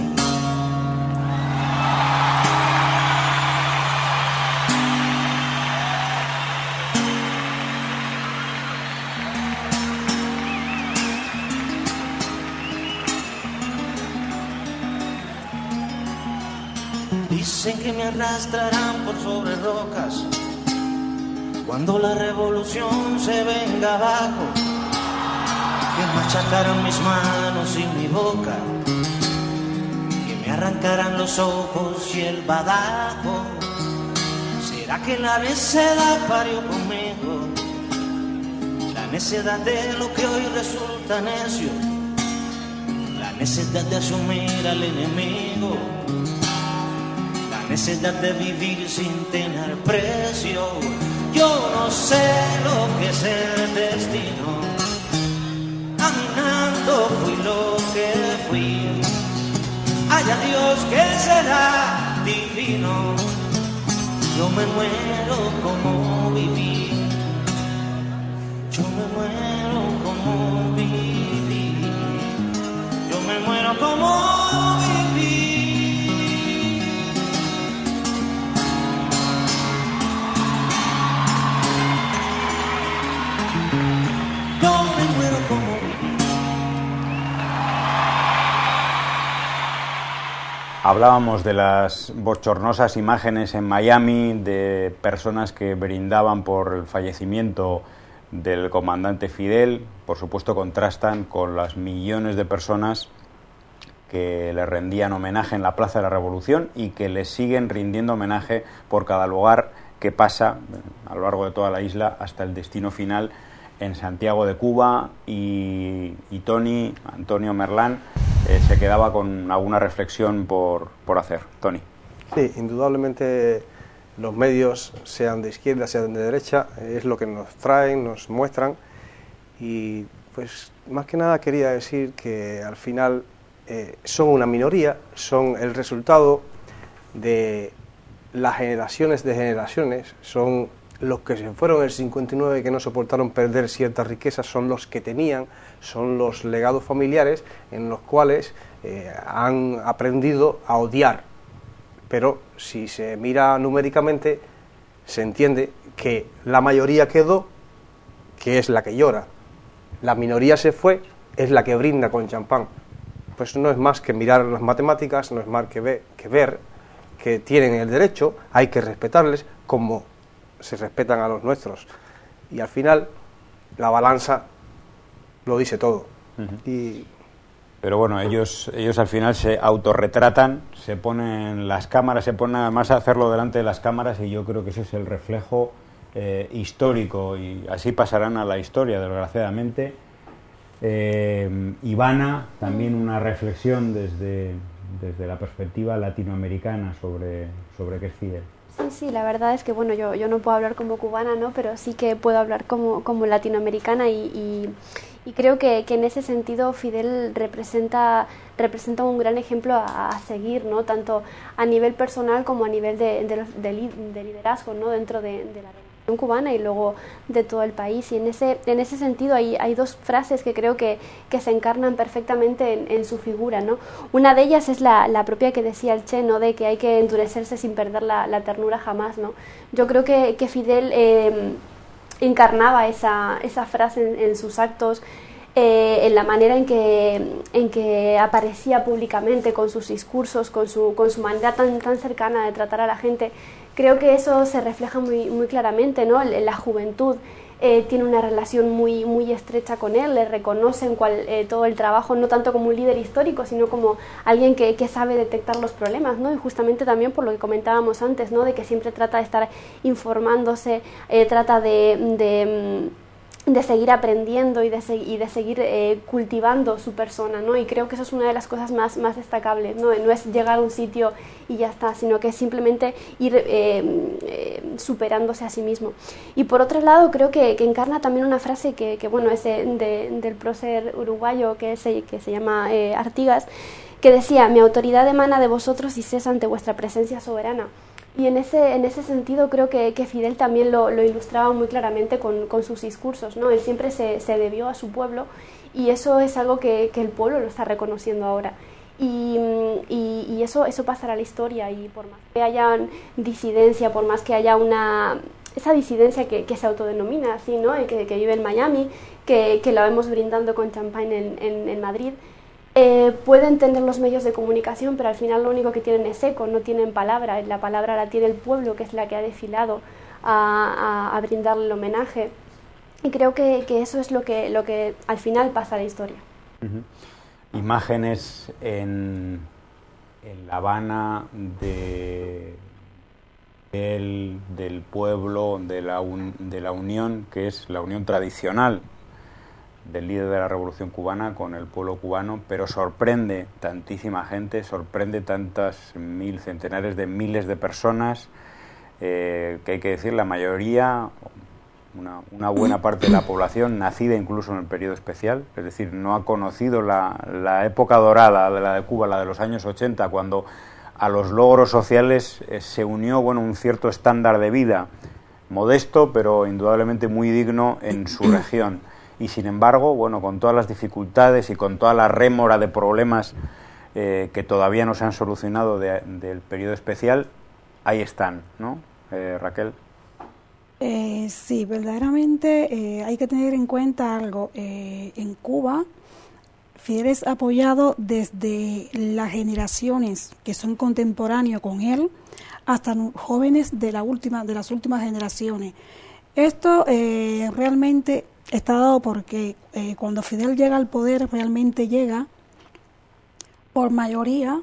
Dicen que me arrastrarán por sobre rocas cuando la revolución se venga abajo, que machacarán mis manos y mi boca, que me arrancarán los ojos y el badajo. ¿Será que la necedad parió conmigo? La necedad de lo que hoy resulta necio, la necedad de asumir al enemigo, necesidad de vivir sin tener precio. Yo no sé lo que es el destino, caminando fui lo que fui. Haya Dios que será divino, yo me muero como viví, yo me muero como viví, yo me muero como viví. Hablábamos de las bochornosas imágenes en Miami de personas que brindaban por el fallecimiento del comandante Fidel. Por supuesto, contrastan con las millones de personas que le rendían homenaje en la Plaza de la Revolución y que le siguen rindiendo homenaje por cada lugar que pasa a lo largo de toda la isla hasta el destino final en Santiago de Cuba. Y, y Tony, Antonio Merlán, eh, se quedaba con alguna reflexión por, por hacer. Tony. Sí, indudablemente los medios, sean de izquierda, sean de derecha, es lo que nos traen, nos muestran, y pues más que nada quería decir que al final eh, son una minoría, son el resultado de las generaciones de generaciones, son los que se fueron en el cincuenta y nueve, que no soportaron perder ciertas riquezas, son los que tenían, son los legados familiares en los cuales eh, han aprendido a odiar. Pero si se mira numéricamente, se entiende que la mayoría quedó, que es la que llora. La minoría se fue, es la que brinda con champán. Pues no es más que mirar las matemáticas, no es más que, ve, que ver que tienen el derecho, hay que respetarles como se respetan a los nuestros. Y al final, la balanza lo dice todo. Uh-huh. Y pero bueno, ellos ellos al final se autorretratan, se ponen las cámaras, se ponen además a hacerlo delante de las cámaras, y yo creo que ese es el reflejo eh, histórico, y así pasarán a la historia, desgraciadamente. Eh, Ivana, también una reflexión desde, desde la perspectiva latinoamericana sobre, sobre qué es Fidel. Sí, sí, la verdad es que bueno, yo, yo no puedo hablar como cubana, ¿no? Pero sí que puedo hablar como, como latinoamericana, y, y, y creo que, que en ese sentido Fidel representa, representa un gran ejemplo a, a seguir, ¿no? Tanto a nivel personal como a nivel de, de, de, de liderazgo, ¿no? Dentro de, de la revolución cubana y luego de todo el país. Y en ese, en ese sentido hay, hay dos frases que creo que, que se encarnan perfectamente en, en su figura, ¿no? Una de ellas es la, la propia que decía el Che, ¿no? De que hay que endurecerse sin perder la, la ternura jamás, ¿no? Yo creo que, que Fidel eh, encarnaba esa, esa frase en, en sus actos, eh, en la manera en que, en que aparecía públicamente, con sus discursos, con su, con su manera tan, tan cercana de tratar a la gente. Creo que eso se refleja muy, muy claramente, ¿no? La juventud eh, tiene una relación muy, muy estrecha con él, le reconocen cual, eh, todo el trabajo, no tanto como un líder histórico, sino como alguien que, que sabe detectar los problemas, ¿no? Y justamente también por lo que comentábamos antes, ¿no? De que siempre trata de estar informándose, eh, trata de... de de seguir aprendiendo y de, se y de seguir eh, cultivando su persona, ¿no? Y creo que eso es una de las cosas más, más destacables, ¿no? No es llegar a un sitio y ya está, sino que es simplemente ir eh, eh, superándose a sí mismo. Y por otro lado, creo que, que encarna también una frase que, que bueno, es de, de, del prócer uruguayo que, es, que se llama eh, Artigas, que decía: mi autoridad emana de vosotros y cesa ante vuestra presencia soberana. Y en ese, en ese sentido creo que, que Fidel también lo, lo ilustraba muy claramente con, con sus discursos, ¿no? Él siempre se, se debió a su pueblo, y eso es algo que, que el pueblo lo está reconociendo ahora. Y, y, y eso, eso pasará a la historia, y por más que haya disidencia, por más que haya una... esa disidencia que, que se autodenomina así, ¿no? Que, que vive en Miami, que, que la vemos brindando con champán en, en, en Madrid. Eh, pueden tener los medios de comunicación, pero al final lo único que tienen es eco, no tienen palabra. La palabra la tiene el pueblo, que es la que ha desfilado a, a, a brindarle el homenaje. Y creo que, que eso es lo que, lo que al final pasa a la historia. Uh-huh. Imágenes en, en La Habana de, del, del pueblo, de la, un, de la unión, que es la unión tradicional del líder de la Revolución Cubana con el pueblo cubano, pero sorprende tantísima gente, sorprende tantas mil, centenares de miles de personas, eh, que hay que decir, la mayoría, una, una buena parte de la población, nacida incluso en el periodo especial, es decir, no ha conocido la, la época dorada de la de Cuba, la de los años ochenta, cuando a los logros sociales eh, se unió, bueno, un cierto estándar de vida, modesto, pero indudablemente muy digno en su región. Y sin embargo, bueno, con todas las dificultades y con toda la rémora de problemas eh, que todavía no se han solucionado de, del periodo especial, ahí están, ¿no? Eh, Raquel. Eh, sí, verdaderamente eh, hay que tener en cuenta algo. Eh, en Cuba, Fidel es apoyado desde las generaciones que son contemporáneos con él hasta jóvenes de, la última, de las últimas generaciones. Esto eh, realmente está dado porque eh, cuando Fidel llega al poder, realmente llega por mayoría,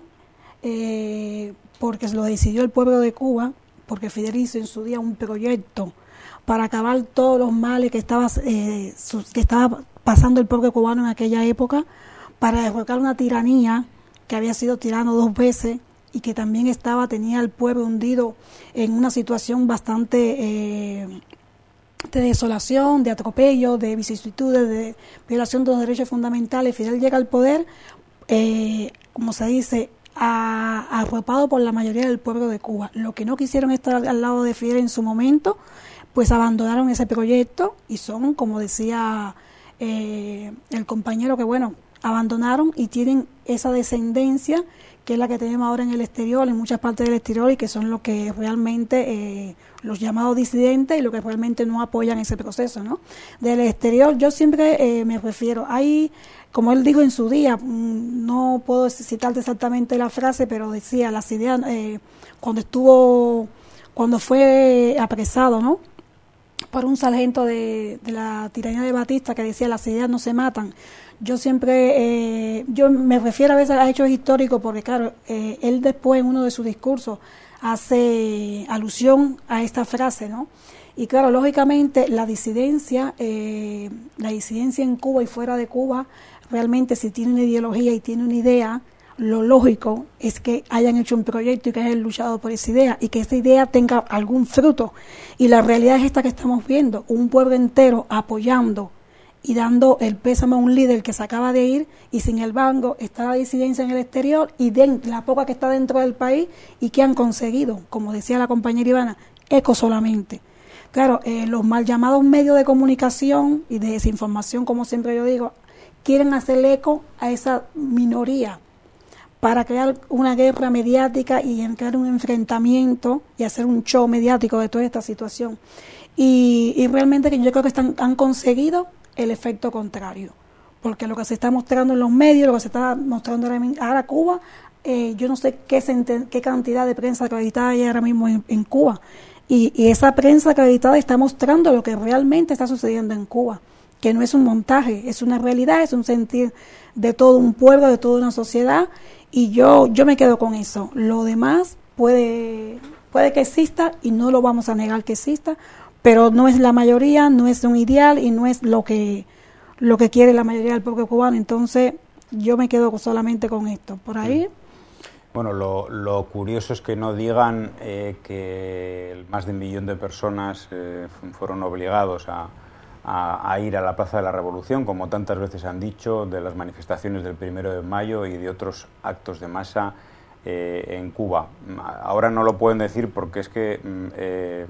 eh, porque lo decidió el pueblo de Cuba, porque Fidel hizo en su día un proyecto para acabar todos los males que estaba, eh, sus, que estaba pasando el pueblo cubano en aquella época, para derrocar una tiranía que había sido tirano dos veces y que también estaba tenía al pueblo hundido en una situación bastante... Eh, de desolación, de atropello, de vicisitudes, de violación de los derechos fundamentales. Fidel llega al poder, eh, como se dice, a, arropado por la mayoría del pueblo de Cuba. Lo que no quisieron estar al, al lado de Fidel en su momento, pues abandonaron ese proyecto y son, como decía eh, el compañero, que bueno, abandonaron y tienen esa descendencia que es la que tenemos ahora en el exterior, en muchas partes del exterior, y que son los que realmente, eh, los llamados disidentes y los que realmente no apoyan ese proceso, ¿no? Del exterior, yo siempre eh, me refiero, hay, como él dijo en su día, no puedo citarte exactamente la frase, pero decía, las ideas, eh, cuando estuvo, cuando fue apresado, ¿no?, por un sargento de, de la tiranía de Batista, que decía, las ideas no se matan. Yo siempre, eh, yo me refiero a veces a hechos históricos porque, claro, eh, él después en uno de sus discursos hace alusión a esta frase, ¿no? Y claro, lógicamente la disidencia, eh, la disidencia en Cuba y fuera de Cuba, realmente si tiene una ideología y tiene una idea, lo lógico es que hayan hecho un proyecto y que hayan luchado por esa idea y que esa idea tenga algún fruto. Y la realidad es esta que estamos viendo, un pueblo entero apoyando y dando el pésame a un líder que se acaba de ir, y sin embargo está la disidencia en el exterior y de la poca que está dentro del país, y que han conseguido, como decía la compañera Ivana, eco solamente. Claro, eh, los mal llamados medios de comunicación y de desinformación, como siempre yo digo, quieren hacer eco a esa minoría para crear una guerra mediática y crear un enfrentamiento y hacer un show mediático de toda esta situación. Y, y realmente que yo creo que están, han conseguido el efecto contrario, porque lo que se está mostrando en los medios, lo que se está mostrando ahora, ahora Cuba, eh, yo no sé qué, qué cantidad de prensa acreditada hay ahora mismo en, en Cuba, y, y esa prensa acreditada está mostrando lo que realmente está sucediendo en Cuba, que no es un montaje, es una realidad, es un sentir de todo un pueblo, de toda una sociedad, y yo yo me quedo con eso. Lo demás puede puede que exista y no lo vamos a negar que exista, pero no es la mayoría, no es un ideal y no es lo que lo que quiere la mayoría del pueblo cubano. Entonces yo me quedo solamente con esto. Por ahí. Bueno, lo, lo curioso es que no digan eh, que más de un millón de personas eh, fueron obligados a, a, a ir a la Plaza de la Revolución, como tantas veces han dicho, de las manifestaciones del primero de mayo y de otros actos de masa eh, en Cuba. Ahora no lo pueden decir porque es que eh,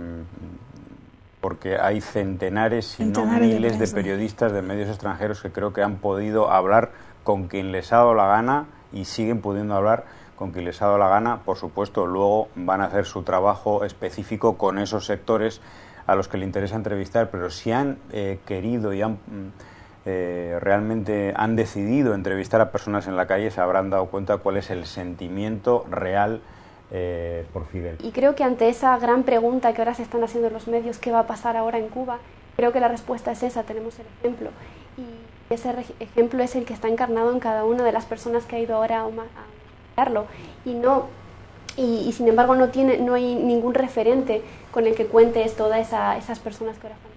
porque hay centenares, si no miles de, de periodistas de medios extranjeros que creo que han podido hablar con quien les ha dado la gana y siguen pudiendo hablar con quien les ha dado la gana. Por supuesto, luego van a hacer su trabajo específico con esos sectores a los que le interesa entrevistar, pero si han eh, querido y han eh, realmente han decidido entrevistar a personas en la calle, se habrán dado cuenta cuál es el sentimiento real eh, por Fidel. Y creo que ante esa gran pregunta que ahora se están haciendo los medios, ¿qué va a pasar ahora en Cuba?, creo que la respuesta es esa, tenemos el ejemplo. Y ese ejemplo es el que está encarnado en cada una de las personas que ha ido ahora a marcarlo. Y no... Y, y sin embargo no tiene no hay ningún referente con el que cuentes todas esa, esas personas que ahora están.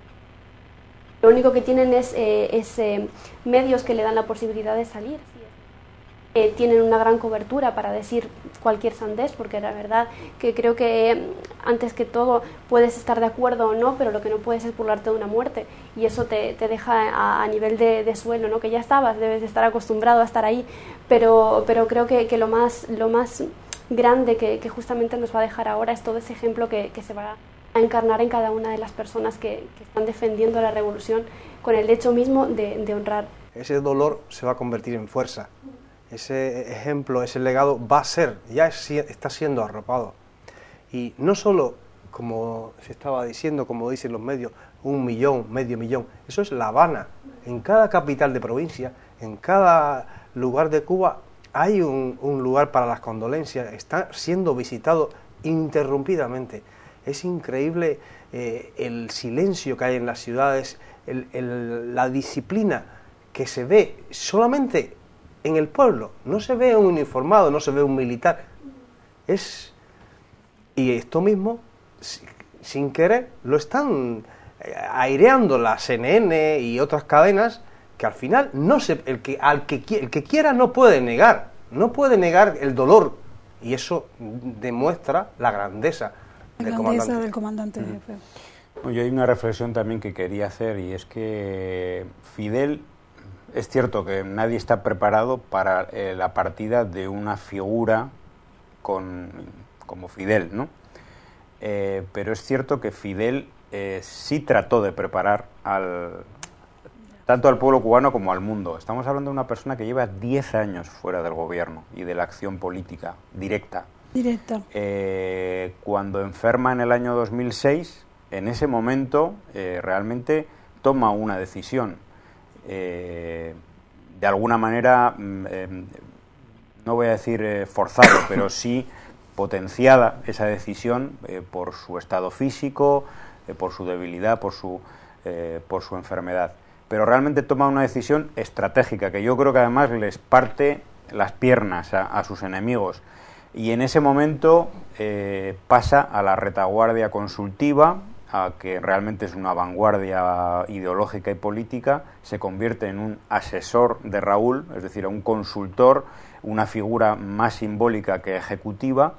Lo único que tienen es, eh, es eh, medios que le dan la posibilidad de salir. ¿Sí? Eh, tienen una gran cobertura para decir cualquier sandés, porque la verdad que creo que eh, antes que todo puedes estar de acuerdo o no, pero lo que no puedes es burlarte de una muerte, y eso te, te deja a, a nivel de, de suelo, ¿no? Que ya estabas, debes de estar acostumbrado a estar ahí, pero, pero creo que, que lo más... Lo más grande que, que justamente nos va a dejar ahora es todo ese ejemplo que, que se va a encarnar en cada una de las personas que, que están defendiendo la revolución con el hecho mismo de, de honrar. Ese dolor se va a convertir en fuerza, ese ejemplo, ese legado va a ser, ya es, está siendo arropado. Y no solo, como se estaba diciendo, como dicen los medios, un millón, medio millón, eso es La Habana. En cada capital de provincia, en cada lugar de Cuba, hay un, un lugar para las condolencias, está siendo visitado interrumpidamente. Es increíble eh, el silencio que hay en las ciudades, el, el, la disciplina que se ve solamente en el pueblo. No se ve un uniformado, no se ve un militar. Es y esto mismo, sin querer, lo están aireando la C N N y otras cadenas, que al final no se, el que al que el que quiera no puede negar, no puede negar el dolor, y eso demuestra la grandeza, la del, grandeza comandante. del comandante jefe. Bueno, yo hay una reflexión también que quería hacer, y es que Fidel es cierto que nadie está preparado para eh, la partida de una figura con, como Fidel, ¿no? Eh, pero es cierto que Fidel eh, sí trató de preparar al, tanto al pueblo cubano como al mundo. Estamos hablando de una persona que lleva diez años fuera del gobierno y de la acción política directa. Directa. Eh, cuando enferma en el año dos mil seis, en ese momento eh, realmente toma una decisión. Eh, de alguna manera, eh, no voy a decir eh, forzado, pero sí potenciada esa decisión eh, por su estado físico, eh, por su debilidad, por su, eh, por su enfermedad. Pero realmente toma una decisión estratégica, que yo creo que además les parte las piernas a, a sus enemigos. Y en ese momento eh, pasa a la retaguardia consultiva, a que realmente es una vanguardia ideológica y política, se convierte en un asesor de Raúl, es decir, un consultor, una figura más simbólica que ejecutiva,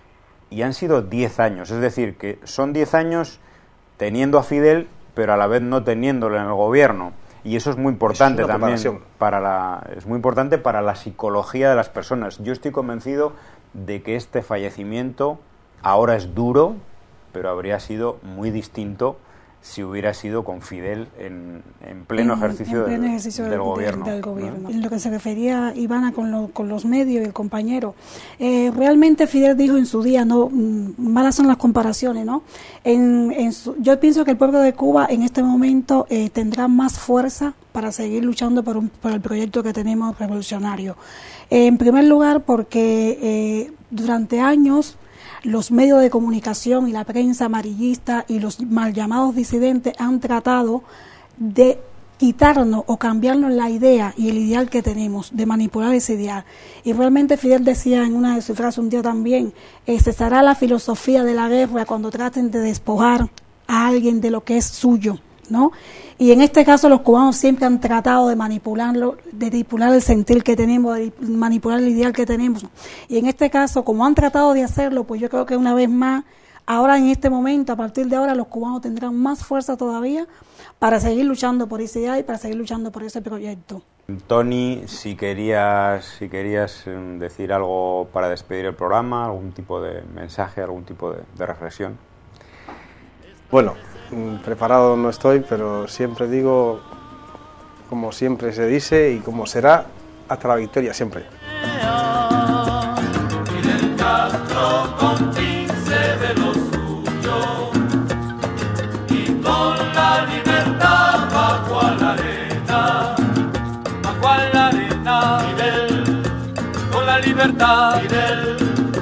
y han sido diez años, es decir, que son diez años teniendo a Fidel, pero a la vez no teniéndolo en el gobierno, y eso es muy importante es también para la, es muy importante para la psicología de las personas. Yo estoy convencido de que este fallecimiento ahora es duro, pero habría sido muy distinto si hubiera sido con Fidel en, en pleno ejercicio, en pleno del, ejercicio del, del, gobierno, del gobierno. ¿No? En lo que se refería Ivana con, lo, con los medios y el compañero, eh, realmente Fidel dijo en su día, no malas son las comparaciones, ¿no? En, en su, yo pienso que el pueblo de Cuba en este momento eh, tendrá más fuerza para seguir luchando por, un, por el proyecto que tenemos revolucionario. Eh, en primer lugar, porque eh, durante años los medios de comunicación y la prensa amarillista y los mal llamados disidentes han tratado de quitarnos o cambiarnos la idea y el ideal que tenemos, de manipular ese ideal. Y realmente Fidel decía en una de sus frases un día también, eh, cesará la filosofía de la guerra cuando traten de despojar a alguien de lo que es suyo, ¿no? Y en este caso los cubanos siempre han tratado de manipularlo, de manipular el sentir que tenemos, de manipular el ideal que tenemos. Y en este caso, como han tratado de hacerlo, pues yo creo que una vez más, ahora en este momento, a partir de ahora, los cubanos tendrán más fuerza todavía para seguir luchando por esa idea y para seguir luchando por ese proyecto. Tony, si querías, si querías decir algo para despedir el programa, algún tipo de mensaje, algún tipo de, de reflexión. Bueno, preparado no estoy, pero siempre digo, como siempre se dice y como será, hasta la victoria siempre. Fidel Castro con quince de lo suyo y con la libertad bajo a la arena, bajo a la arena, Fidel, con la libertad, Fidel.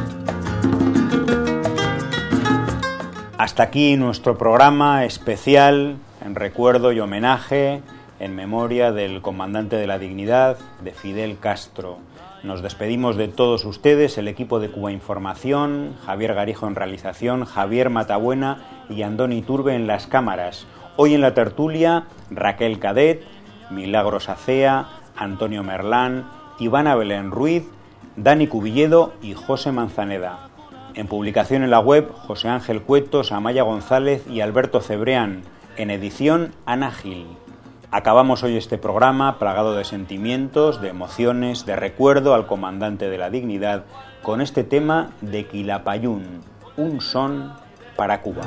Hasta aquí nuestro programa especial en recuerdo y homenaje en memoria del comandante de la dignidad, de Fidel Castro. Nos despedimos de todos ustedes, el equipo de Cuba Información, Javier Garijo en realización, Javier Matabuena y Andoni Iturbe en las cámaras. Hoy en la tertulia, Raquel Cadet, Milagros Acea, Antonio Merlán, Ivana Belén Ruiz, Dani Cubilledo y José Manzaneda. En publicación en la web, José Ángel Cuetos, Amaya González y Alberto Cebrián. En edición, Ana Gil. Acabamos hoy este programa plagado de sentimientos, de emociones, de recuerdo al comandante de la dignidad, con este tema de Quilapayún, un son para Cuba.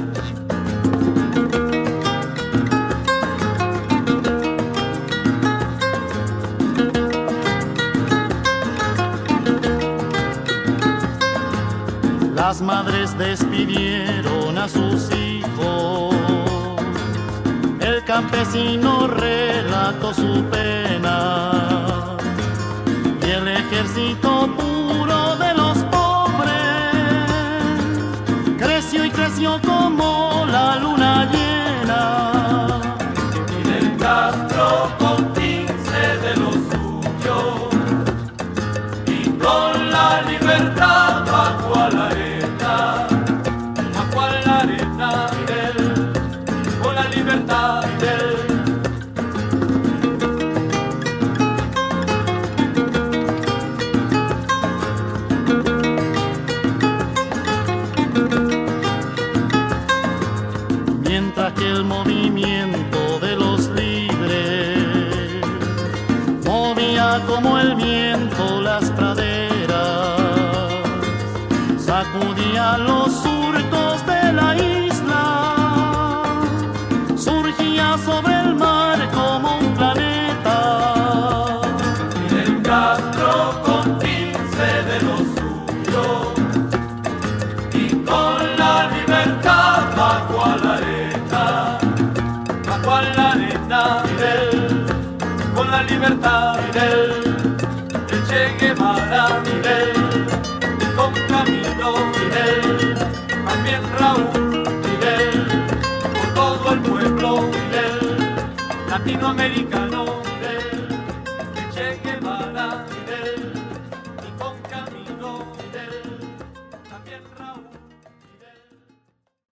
Las madres despidieron a sus hijos, el campesino relató su pena y el ejército puro de los pobres creció y creció como la luna llena. Fidel Castro con quince de lo suyo y con la libertad bajo a la arena. Bajo a la arena, Fidel, con la libertad, Fidel. Mientras que el movimiento de los libres a los surcos de la isla, surgía sobre el mar como un planeta. Fidel Castro con quince de los suyos y con la libertad bajo a la arena, bajo a la arena, Fidel, con la libertad, Fidel, el Che Guevara, Fidel, con Camilo, Fidel, también Raúl, Fidel, por todo el pueblo, Fidel, latinoamericano.